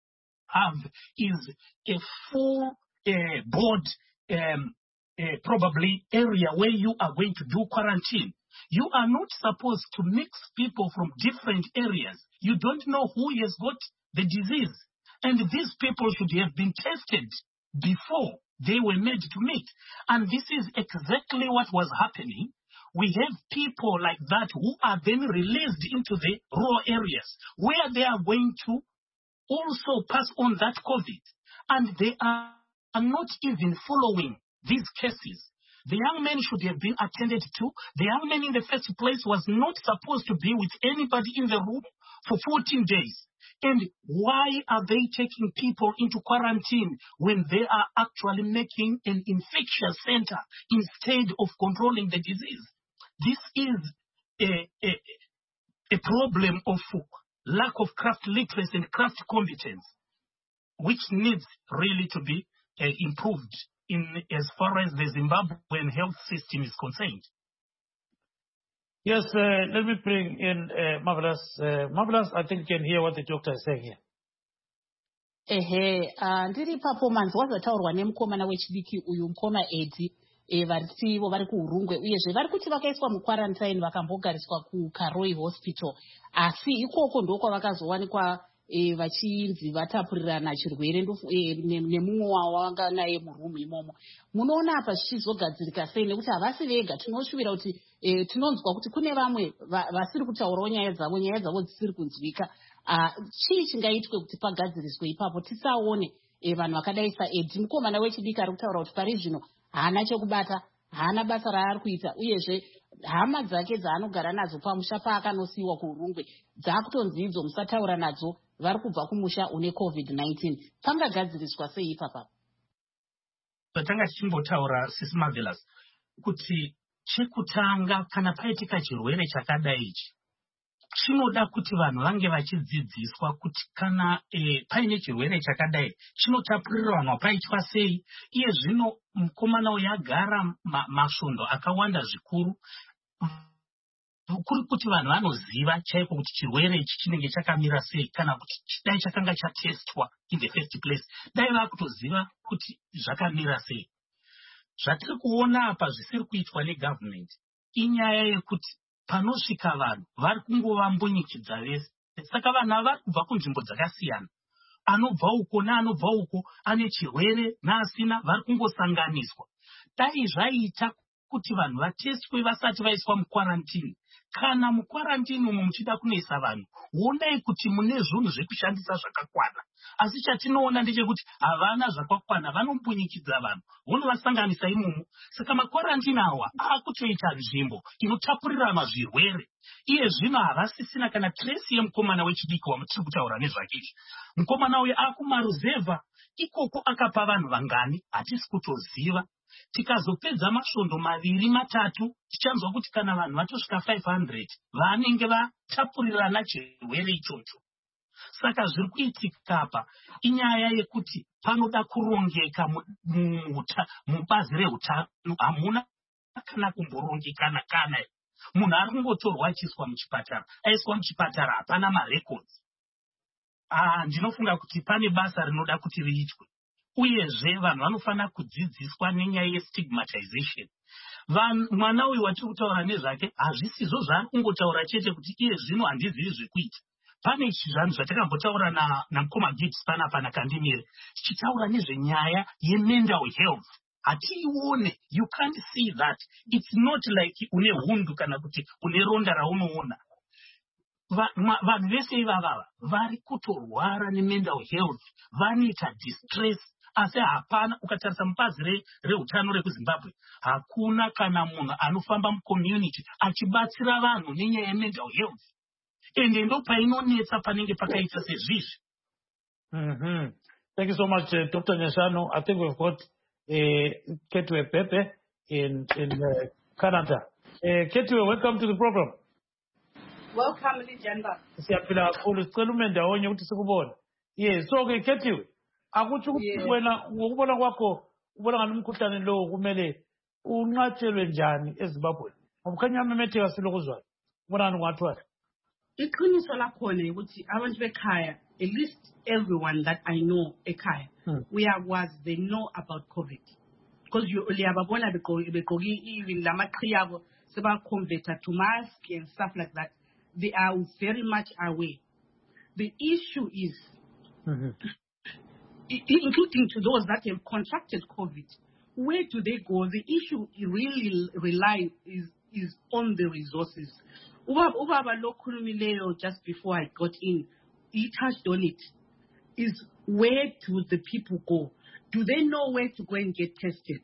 have is a full uh, board, um, uh, probably area where you are going to do quarantine. You are not supposed to mix people from different areas. You don't know who has got the disease. And these people should have been tested before they were made to meet. And this is exactly what was happening. We have people like that who are then released into the rural areas where they are going to also pass on that COVID. And they are, are not even following these cases. The young man should have been attended to. The young man in the first place was not supposed to be with anybody in the room for fourteen days. And why are they taking people into quarantine when they are actually making an infectious center instead of controlling the disease? This is a, a, a problem of lack of craft literacy and craft competence, which needs really to be uh, improved in as far as the Zimbabwean health system is concerned. Yes, uh, let me bring in uh, Marvelous. Uh, Marvelous, I think you can hear what the doctor is saying here. Ehe, uh, ndiri papo manzi wazataurwa nemukomana wechidiki uyu mukoma Edi e varitivo vari kuHurungwe uyezve vari kuti vakaiswa muquarantine vakambogariswa kuKaroi Hospital, asi ikoko ndoko vakazowanikwa e, vachinzi vatapurirana chirwere e, nemumwe wavo vanga naye murumu imomo. Munoona apa zvichizogadzirika sei nekuti havasi vega, tinoshuvira kuti e, tinonzwa kuti kune vamwe vasiri kutaurawo nyaya dzavo, nyaya dzavo dzisiri kunzwika. Uh, chii chingaitwe kuti pagadziriswe ipapo tisaone e, vanhu vakadai saEdi mukomana wechidiki ari kutaura kuti pari zvino haana chekubata, haana basa raari kuita, uyezve hama dzake dzaanogara nadzo pamusha paakanosiyiwa kuHurungwe dzakutonzi idzo musataura nadzo, vari kubva kumusha une COVID nineteen. Pangagadziriswa sei ipapa? Patanga tichimbotaura sisi Marvelous kuti chekutanga kana paitika chirwere chakadai ichi chinoda kuti vanhu vange vachidzidziswa kuti kana e, paine chirwere chakadai chinotapuriranwa paitwa sei. Iye zvino mukomana uyu agara ma, masvondo akawanda zvikuru, kuri kuti vanhu vanoziva chaiko kuti chirwere ichi chinenge chakamira sei, kana kuti dai chakanga chatestwa in the first place, dai vakutoziva kuti zvakamira sei. Zvatiri kuona apa zvisiri kuitwa negovernment inyaya yekuti panosvika vanhu vari kungova mbunyikidzwa vese. Saka vanhu ava vari kubva kunzvimbo dzakasiyana, anobva uko neanobva uko, ane chirwere neasina, vari kungosanganiswa. Dai zvaita kuti vanhu vatestwe vasati vaiswa muquarantine, kana muquarantine umo muchida kunoisa vanhu, wondai kuti mune zvinhu zvekushandisa zvakakwana. Asi chatinoona ndechekuti havana zvakakwana, vanombunyikidza vanhu, vonovasanganisa imomo. Saka maquarantine awa akutoita nzvimbo inotapuriranwa zvirwere. Iye zvino havasisina kana trace yemukomana wechidiki wamutiri kutaura nezvakichi. Mukomana uyu akumaruzevha, ikoko akapa vanhu vangani hatisi kutoziva. Tikazopedza masvondo maviri matatu tichanzwa kuti kana vanhu vatosvika five hundred vanenge vatapurirana chirwere ichocho. Saka zviri kuitika apa inyaya yekuti panoda kurongeka mubazi reutano. Hamuna kana kumborongekana kana munhu ari kungotorwa achiiswa muchipatara, aiswa muchipatara hapana marecords. Ah, ndinofunga kuti pane basa rinoda kuti riitwe. Uyezve vanhu vanofanira kudzidziswa nenyaya yestigmatization. Mwana uyu watiri kutaura nezvake hazvisizvo zvaari kungotaura chete kuti iye zvino handizivi zvekuita. Pane zvanhu zvatakambotaura na namukoma Gibbs panapa nakandimire tichitaura nezvenyaya yemental health. Hatiione, you can't see that. It's not like une hundu kana kuti une ronda raunoona. Vanhu vese ivava vari kutorwara nemental health, vanoita distress. Asi hapana, ukatarisa mubazi reutano rekuZimbabwe, hakuna kana munhu anofamba mucommunity achibatsira vanhu nenyaya yemental health. Ende ndo painonetsa panenge pakaita sezvizvi. Mm-hmm. Thank you so much, uh, Doctor Nyashanu. I think we've got uh, Ketwe Pepe in, in uh, Canada. Uh, Ketwe, welcome to the program. Welcome, Legenda. Siyapila kakhulu sicela umenda onye ukuthi sikubone. Yes, so ke Ketwe, akuthi ukuthi wena ngokubona kwakho ubona ngani umkhuhlane lo kumele unqatshelwe njani eZimbabwe? Ngokukhanya amemetheka silokuzwana. Ubona ngani ungathwala? iqiniso lakhona ukuthi abantu bekhaya, at least everyone that I know ekhaya, Hmm. uyakwazi, they know about COVID. Because you uyababona begqoki even lamaqhiya abo seba-converter to mask and stuff like that. They are very much aware. The issue is, Mhm. i- including to those that have contracted COVID, where do they go? The issue really rely is is on the resources. Ubaba ubaba lo khulumileyo just before I got in, he touched on it. Is where do the people go? Do they know where to go and get tested?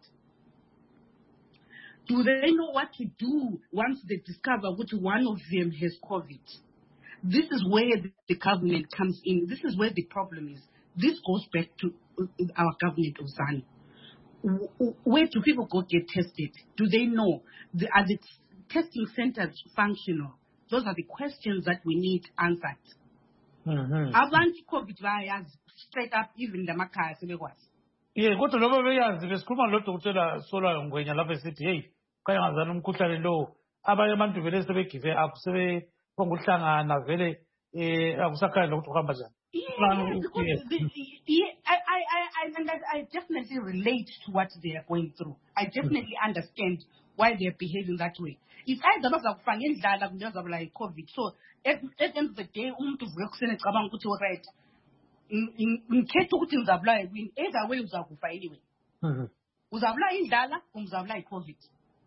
Do they know what to do once they discover which one of them has COVID? This is where the, the government comes in. This is where the problem is. This goes back to uh, our government of ZANU. W- Where do people go get tested? Do they know? The, are the testing centers functional? Those are the questions that we need answered. Mhm. Abantu COVID bayazi straight up even lamakhaya sebekwazi. Yeah, kodwa loba beyazi besikhuluma lo dokotela Solwayo Ngwenya lapha esithi hey kayangazana umkhuhlane lo abanye abantu vele sebegive up sebe ngokuhlangana vele eh akusakhaya ukuthi uhamba njani. Yeah, because Yes. the, yeah, I, I, I, I, and I, I definitely relate to what they are going through. I definitely understand why they are behaving that way. It's either bazakufanga indlala kumbe bazabula yi-COVID. So at, at the end of the day, umuntu uvuke kuseni ecabanga ukuthi alright, ngikhetha ukuthi ngizabulawa yini, either way uzakufa anyway. Mhm. Uzabulawa indlala kumbe uzabulawa yi-COVID.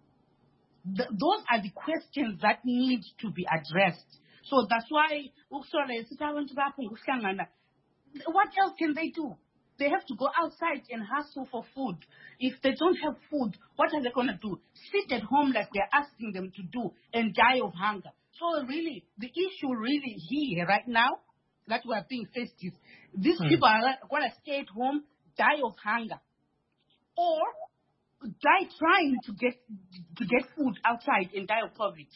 Th- Those are the questions that need to be addressed. So that's why ukusola esithi abantu baphunga ukuhlangana. What else can they do? They have to go outside and hustle for food. If they don't have food, what are they going to do? Sit at home like they're asking them to do and die of hunger. So really, the issue really here right now that we are being faced is these Hmm. people are going to stay at home, die of hunger, or die trying to get to get food outside and die of poverty.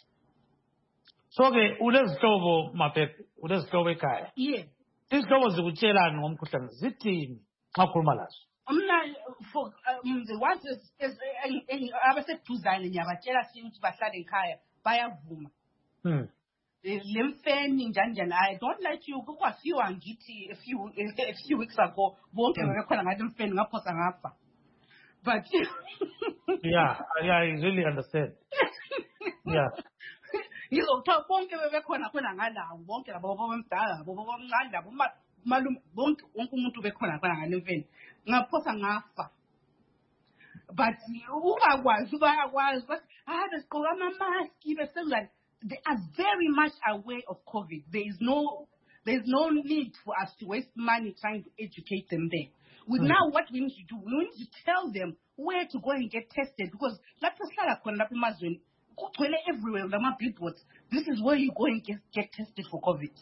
So ke ulezihlobo maphephe ulezihlobo ekhaya. Yeah. Izihlobo zikutshelani ngomkhuhlane zithini xa ukhuluma lazo? Mna for um, the ones is abaseduzane ngiyabatshela ukuthi bahlale ekhaya bayavuma. Hmm. Lemfeni njani njani. I don't like you kukwasiwa ngithi a few a few weeks ago bonke bebekhona ngathi lemfeni ngaphosa ngafa. But Yeah, I, I really understand. Yeah. ngizokuthiwa bonke bebekhona khona ngalawo bonke labo bomdala labo bomncane labo malume bonke wonke umuntu bekhona khona ngalemfeni ngaphosa ngafa. But ubakwazi bayakwazi but ah besigqoka ama-mask besenzani. They are very much aware of COVID. There is no there is no need for us to waste money trying to educate them there. With Mm. now what we need to do, we need to tell them where to go and get tested because lapho sihlala khona lapha emazweni kugcwele everywhere lama billboards. This is where you go and get, get tested for COVID.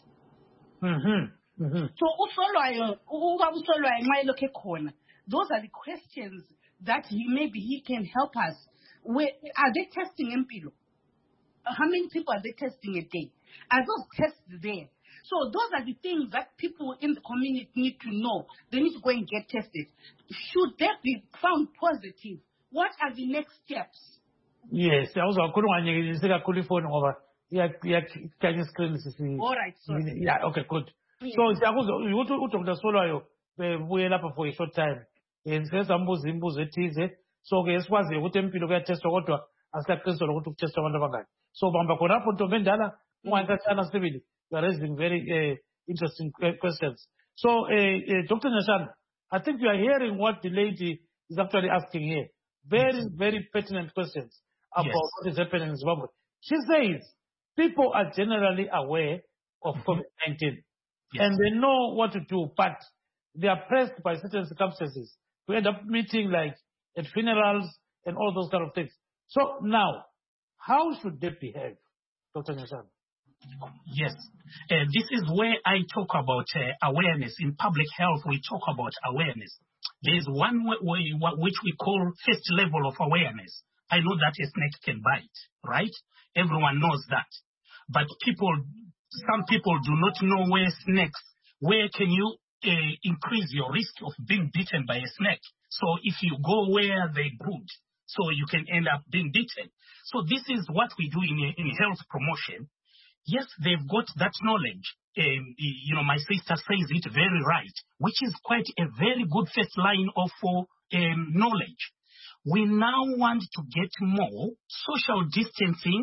Mhm. Mhm. So usolwayo ukuba usolwayo nxa elokhe khona, those are the questions that he maybe he can help us. Where are they testing empilo? How many people are they testing a day? Are those tests there? So those are the things that people in the community need to know. They need to go and get tested. Should they be found positive, what are the next steps? Yes, awuzakhuluma nyekelise kakhulu ifoni ngoba iyakhanya iscreen sisi. All right, sorry. Yeah, okay, good. Yeah. So siyakuzwa ukuthi uDr Solwayo bebuye lapha for a short time. Eh sesambuza imibuzo ethize. So ke sikwazi ukuthi empilo kuyatestwa kodwa asikaqiniswa ukuthi ukutestwa abantu abangaki. So bamba khona lapho ntombi endala ungayicathana sibili. You are raising very uh, interesting que- questions. So, uh, uh, Doctor Nyashana, I think you are hearing what the lady is actually asking here. Very, very pertinent questions about Yes. what is happening in Zimbabwe. She says people are generally aware of COVID nineteen Yes. and they know what to do, but they are pressed by certain circumstances to end up meeting like at funerals and all those kind of things. So now, how should they behave, Doctor Nyashana? Yes. Uh, this is where I talk about uh, awareness. In public health, we talk about awareness. There is one way, way wha- which we call first level of awareness. I know that a snake can bite, right? Everyone knows that. But people, some people do not know where snakes, where can you uh, increase your risk of being bitten by a snake. So if you go where they brood, so you can end up being bitten. So this is what we do in, in health promotion. yes, they've got that knowledge. Um, you know, my sister says it very right, which is quite a very good first line of um, knowledge. We now want to get more. Social distancing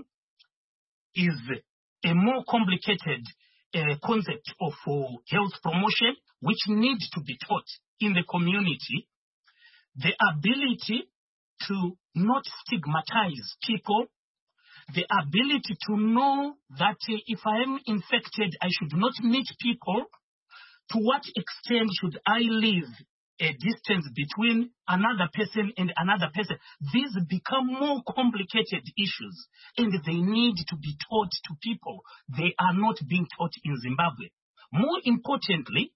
is a more complicated uh, concept of uh, health promotion, which needs to be taught in the community. The ability to not stigmatize people, the ability to know that uh, if I am infected, I should not meet people. To what extent should I live a distance between another person and another person? These become more complicated issues, and they need to be taught to people. They are not being taught in Zimbabwe. More importantly,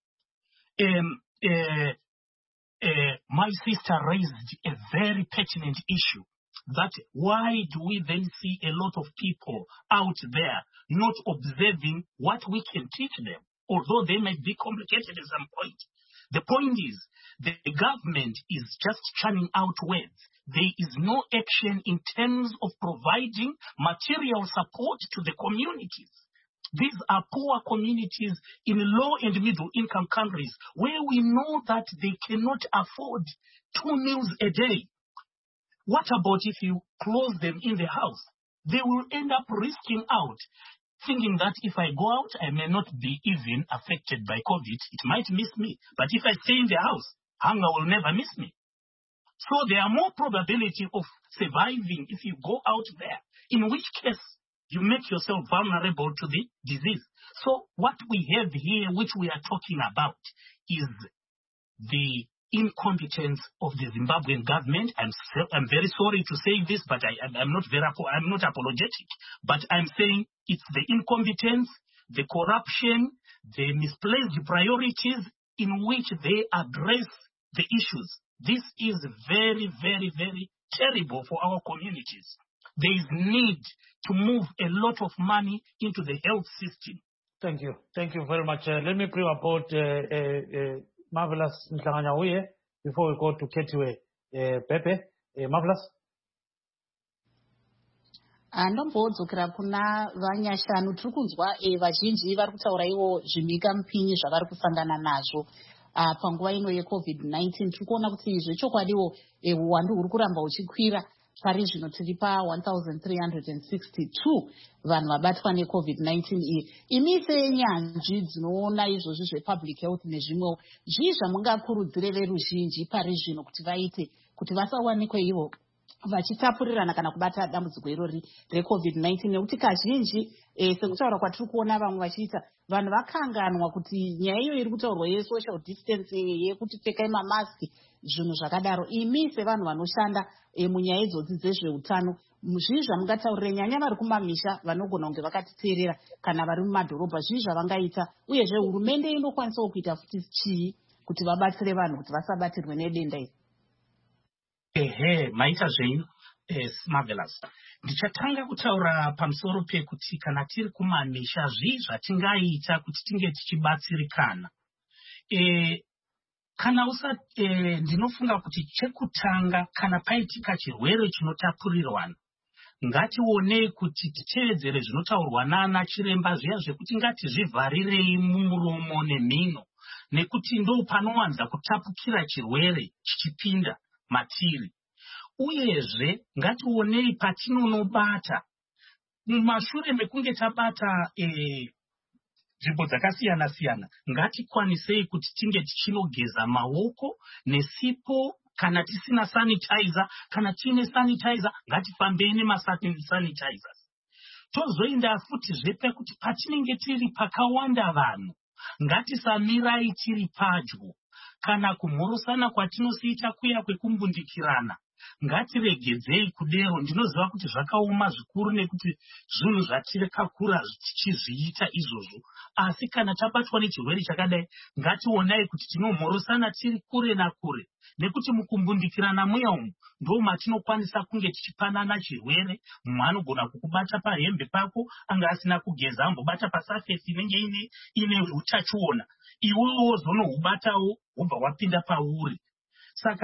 um, uh, uh, my sister raised a very pertinent issue, that why do we then see a lot of people out there not observing what we can teach them, although they might be complicated at some point. The point is, the government is just churning out words. There is no action in terms of providing material support to the communities. These are poor communities in low and middle income countries where we know that they cannot afford two meals a day. What about if you close them in the house? They will end up risking out, thinking that if I go out, I may not be even affected by COVID. It might miss me. But if I stay in the house, hunger will never miss me. So there are more probability of surviving if you go out there, in which case you make yourself vulnerable to the disease. So what we have here, which we are talking about, is the incompetence of the Zimbabwean government. I'm I'm very sorry to say this, but I, I'm not very I'm not apologetic. But I'm saying it's the incompetence, the corruption, the misplaced priorities in which they address the issues. This is very, very, very terrible for our communities. There is need to move a lot of money into the health system. Thank you. Thank you very much. Uh, let me bring about uh, uh, uh, Marvelous Mhlanganyauye before we go to Ketiwe uh, Pepe. Uh, Marvelous. Ndombodzokera kuna vanyashanu tiri kunzwa vazhinji vari kutaura ivo zvimhika mupinyi zvavari kusangana nazvo panguva ino yecovid nineteen. Tiri kuona kuti zvechokwadiwo uwandu huri kuramba huchikwira. Pari zvino tiri pa one thousand three hundred sixty-two vanhu vabatwa necovid nineteen iyi. Imi senyanzvi dzinoona izvozvi zvepublic health nezvimwewo, zvii zvamungakurudzire veruzhinji pari zvino kuti vaite kuti vasawanikwe ivo vachitapurirana kana kubata dambudziko irori recovid nineteen? Nekuti kazhinji eh, sekutaura kwatiri kuona vamwe vachiita, vanhu vakanganwa kuti nyaya iyo iri kutaurwa yesocial distancing, yekuti pfekai mamaski, zvinhu zvakadaro. Imi sevanhu vanoshanda e, munyaya idzodzi dzezveutano, zvii zvamungataurire nyanya vari kumamisha vanogona kunge vakatiteerera kana vari mumadhorobha, zvii zvavangaita? Uyezve hurumende inokwanisawo kuita futi chii kuti vabatsire vanhu kuti vasabatirwe nedenda iri? Ehe, maita zvenyu eh, Marvelous. Ndichatanga kutaura pamusoro pekuti kana tiri kumamisha zvii zvatingaita kuti tinge tichibatsirikana. Eh, kana usa eh, ndinofunga kuti chekutanga kana paitika chirwere chinotapurirwana, ngationei kuti titeedzere zvinotaurwa nana chiremba zviya zvekuti ngatizvivharirei mumuromo nemhino, nekuti ndo panowanza kutapukira chirwere chichipinda matiri. Uyezve ngationei patinonobata, mumashure mekunge tabata nzvimbo eh, dzakasiyana siyana, ngatikwanisei kuti tinge tichinogeza maoko nesipo. Kana tisina sanitizer, kana tiine sanitizer, ngatifambei nemasanitizers. Tozoenda futi zvepe kuti patinenge tiri pakawanda vanhu, ngatisamirai tiri padyo. Kana kumhorosana kwatinosiita kuya kwekumbundikirana, ngatiregedzei kudero. Ndinoziva kuti zvakaoma zvikuru nekuti zvinhu zvatirikakura tichizviita izvozvo, asi kana tabatwa nechirwere chakadai, ngationai kuti tinomhorosana tiri kure nakure, nekuti mukumbundikirana muya umu ndo matinokwanisa kunge tichipanana chirwere. Mumwe anogona kukubata pahembe pako anga asina kugeza, ambobata pasafesi inenge ine ine utachiona, iwewo zonohubatawo wobva wapinda pauri. Saka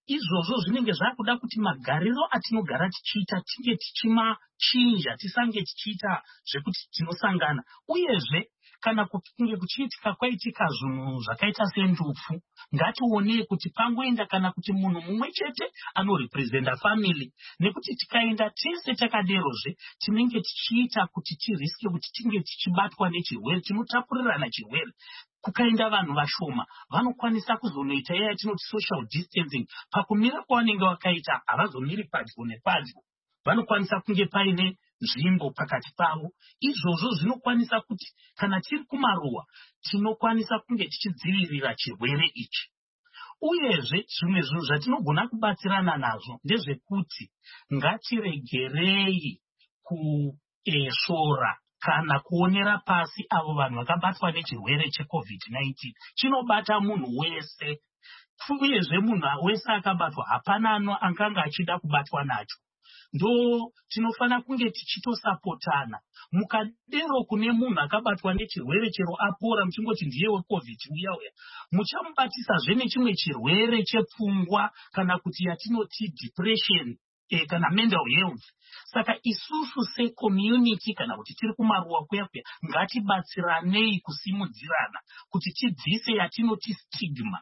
izvozvo zvinenge zvakuda kuti magariro atinogara tichiita tinge tichimachinja, tisange tichiita zvekuti tinosangana. Uyezve kana kunge kuchiitika kwaitika zvinhu zvakaita sendupfu, ngatione kuti pangoenda kana kuti munhu mumwe chete anorepresenta family, nekuti tikaenda tese takaderozve tinenge tichiita kuti tiriske kuti tinge tichibatwa nechirwere, tinotapurirana chirwere. Kukaenda vanhu vashoma vanokwanisa kuzonoita iya yatinoti social distancing. Pakumira kwavanenge vakaita havazomiri padyo nepadyo, vanokwanisa kunge paine nzvimbo pakati pavo. Izvozvo zvinokwanisa kuti kana tiri kumaruwa tinokwanisa kunge tichidzivirira chirwere ichi. Uyezve zvimwe zvinhu zvatinogona kubatsirana nazvo ndezvekuti ngatiregerei kushora kana kuonera pasi avo vanhu vakabatwa nechirwere checovid nineteen. Chinobata munhu wese, uyezve munhu wese akabatwa hapana anganga achida kubatwa nacho. Ndo tinofana kunge tichitosapotana. Mukadero kune munhu akabatwa nechirwere chero apora muchingoti ndiye wecovid uya uya, muchamubatisazve nechimwe chirwere chepfungwa kana kuti yatinoti depression eh, kana mental health. Saka isusu se community kana kuti tiri kumaruwa kuya kuya ngatibatsiranei kusimudzirana kuti tidzise yatinoti stigma.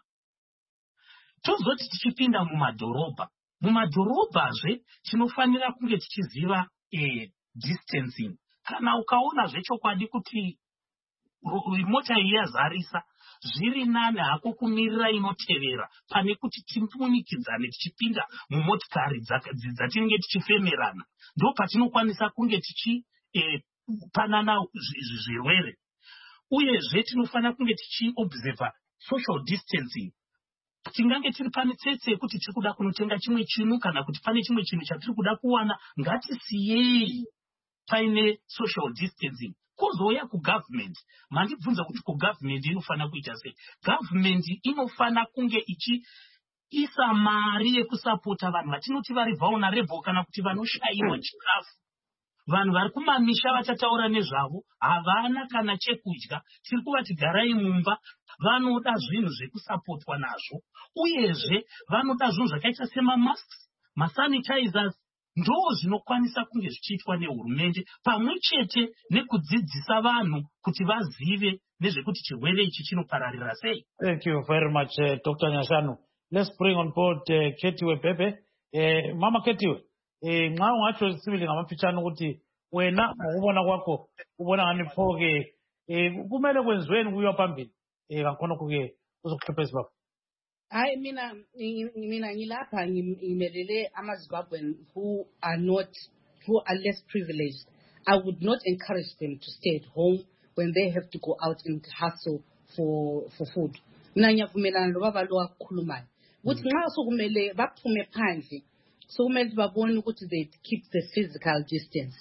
Tozoti tichipinda mumadhorobha, mumadhorobhazve tinofanira kunge tichiziva eh, distancing. Kana ukaona zvechokwadi kuti mota iyi yazarisa, zviri nane hako kumirira inotevera pane kuti timunikidzane tichipinda mumotikari dzatinenge tichifemerana. Ndo patinokwanisa kunge tichipanana eh, zvirwere. Uyezve tinofana kunge tichiobserva social distancing. Tingange tiri pane tsetse kuti tiri kuda kunotenga chimwe chinhu kana kuti pane chimwe chinhu chatiri kuda kuwana, ngatisiyei paine social distancing. Kuzouya kugovernment, mandibvunza kuti kugovernment inofana kuita sei? Government inofana kunge ichiisa mari yekusapota vanhu vatinoti vari vulnerable kana kuti vanoshayiwa chikafu. Vanhu vari kumamisha vachataura nezvavo havana kana chekudya, tiri kuvati garai mumba. Vanoda zvinhu zvekusapotwa nazvo, uyezve vanoda zvinhu zvakaita semamasks, masanitizers. Ndo zvinokwanisa kunge zvichiitwa nehurumende pamwe chete nekudzidzisa vanhu kuti vazive nezvekuti chirwere ichi chinopararira sei. Thank you very much, uh, Doctor Nyashanu. Let's bring on board uh, Ketiwe Pepe. Uh, Mama Ketiwe, nxa ungatsho sibili ngamaphitshana ukuthi wena ukubona kwakho ubona ngani pho ke kumele kwenziweni kuyiwa phambili ngakhona kuke uzokuhlepheza baba. Hayi mina mina ngilapha ngimelele ama-Zimbabwean who are not who are less privileged. I would not encourage them to stay at home when they have to go out and hustle for for food. Mina ngiyavumelana lobaba lo akukhulumayo ukuthi nxa sokumele baphume phandle sokumele babone ukuthi they keep the physical distance.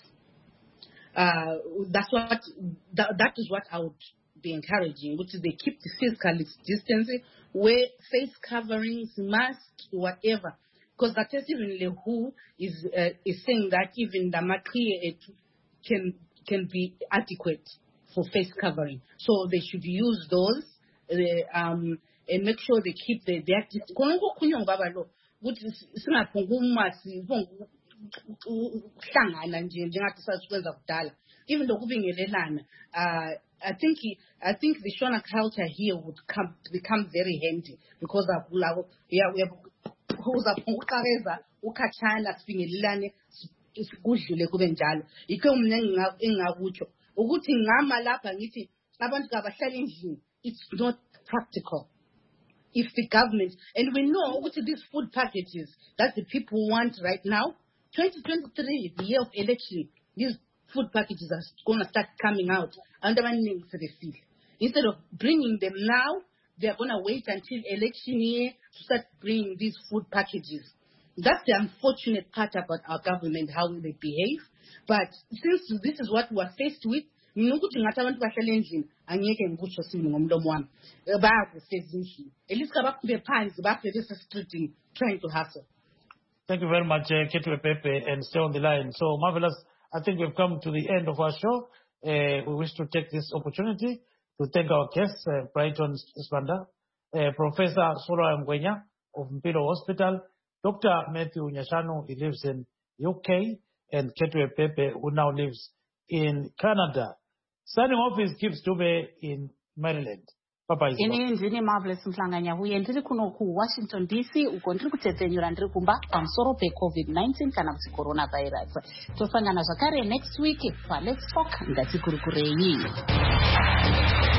Uh, that's what that, that is what I would be encouraging, which is they keep the physical distancing, wear face coverings, masks, whatever. Because that is even the W H O is uh, is saying that even the makriye can can be adequate for face covering. So they should use those uh, um, and make sure they keep the their distance. Even though uh, I think he, I think the Shona culture here would come become very handy because of yeah we have who's a ukareza ukachana sibingelelane sikudlule kube njalo ikho mina engakutsho ukuthi ngama lapha ngithi abantu kabahlala endlini. It's not practical. If the government, and we know what these food packages that the people want right now, twenty twenty-three, the year of election, these food packages are going to start coming out under one name for the field. Instead of bringing them now, they're going to wait until election year to start bringing these food packages. That's the unfortunate part about our government, how they behave. But since this is what we are faced with, nokuthi ngathi abantu bahlala endlini angeke ngikutsho sini ngomlomo wami bayakufeza endlini at least kabakhuphe phansi bafe bese-streeting trying to hustle. Thank you very much, uh, Ketiwe Pepe, and stay on the line. So, Marvelous, I think we've come to the end of our show. Uh, we wish to take this opportunity to thank our guests, uh, Brighton Sibanda, uh, Professor Solwa Ngwenya of Mpilo Hospital, Doctor Matthew Nyashanu, he lives in U K, and Ketwe Pepe, who now lives in Canada. Signing off is Gibbs Dube in Maryland. Bye-bye. Ini ndini Marvelous Mhlanganya huye ndiri kuno ku Washington D C uko ndiri kutetenyura ndiri kumba pamusoro pe COVID nineteen kana kuti coronavirus. Tosangana zvakare next week pa Let's Talk ngatikurikureyi.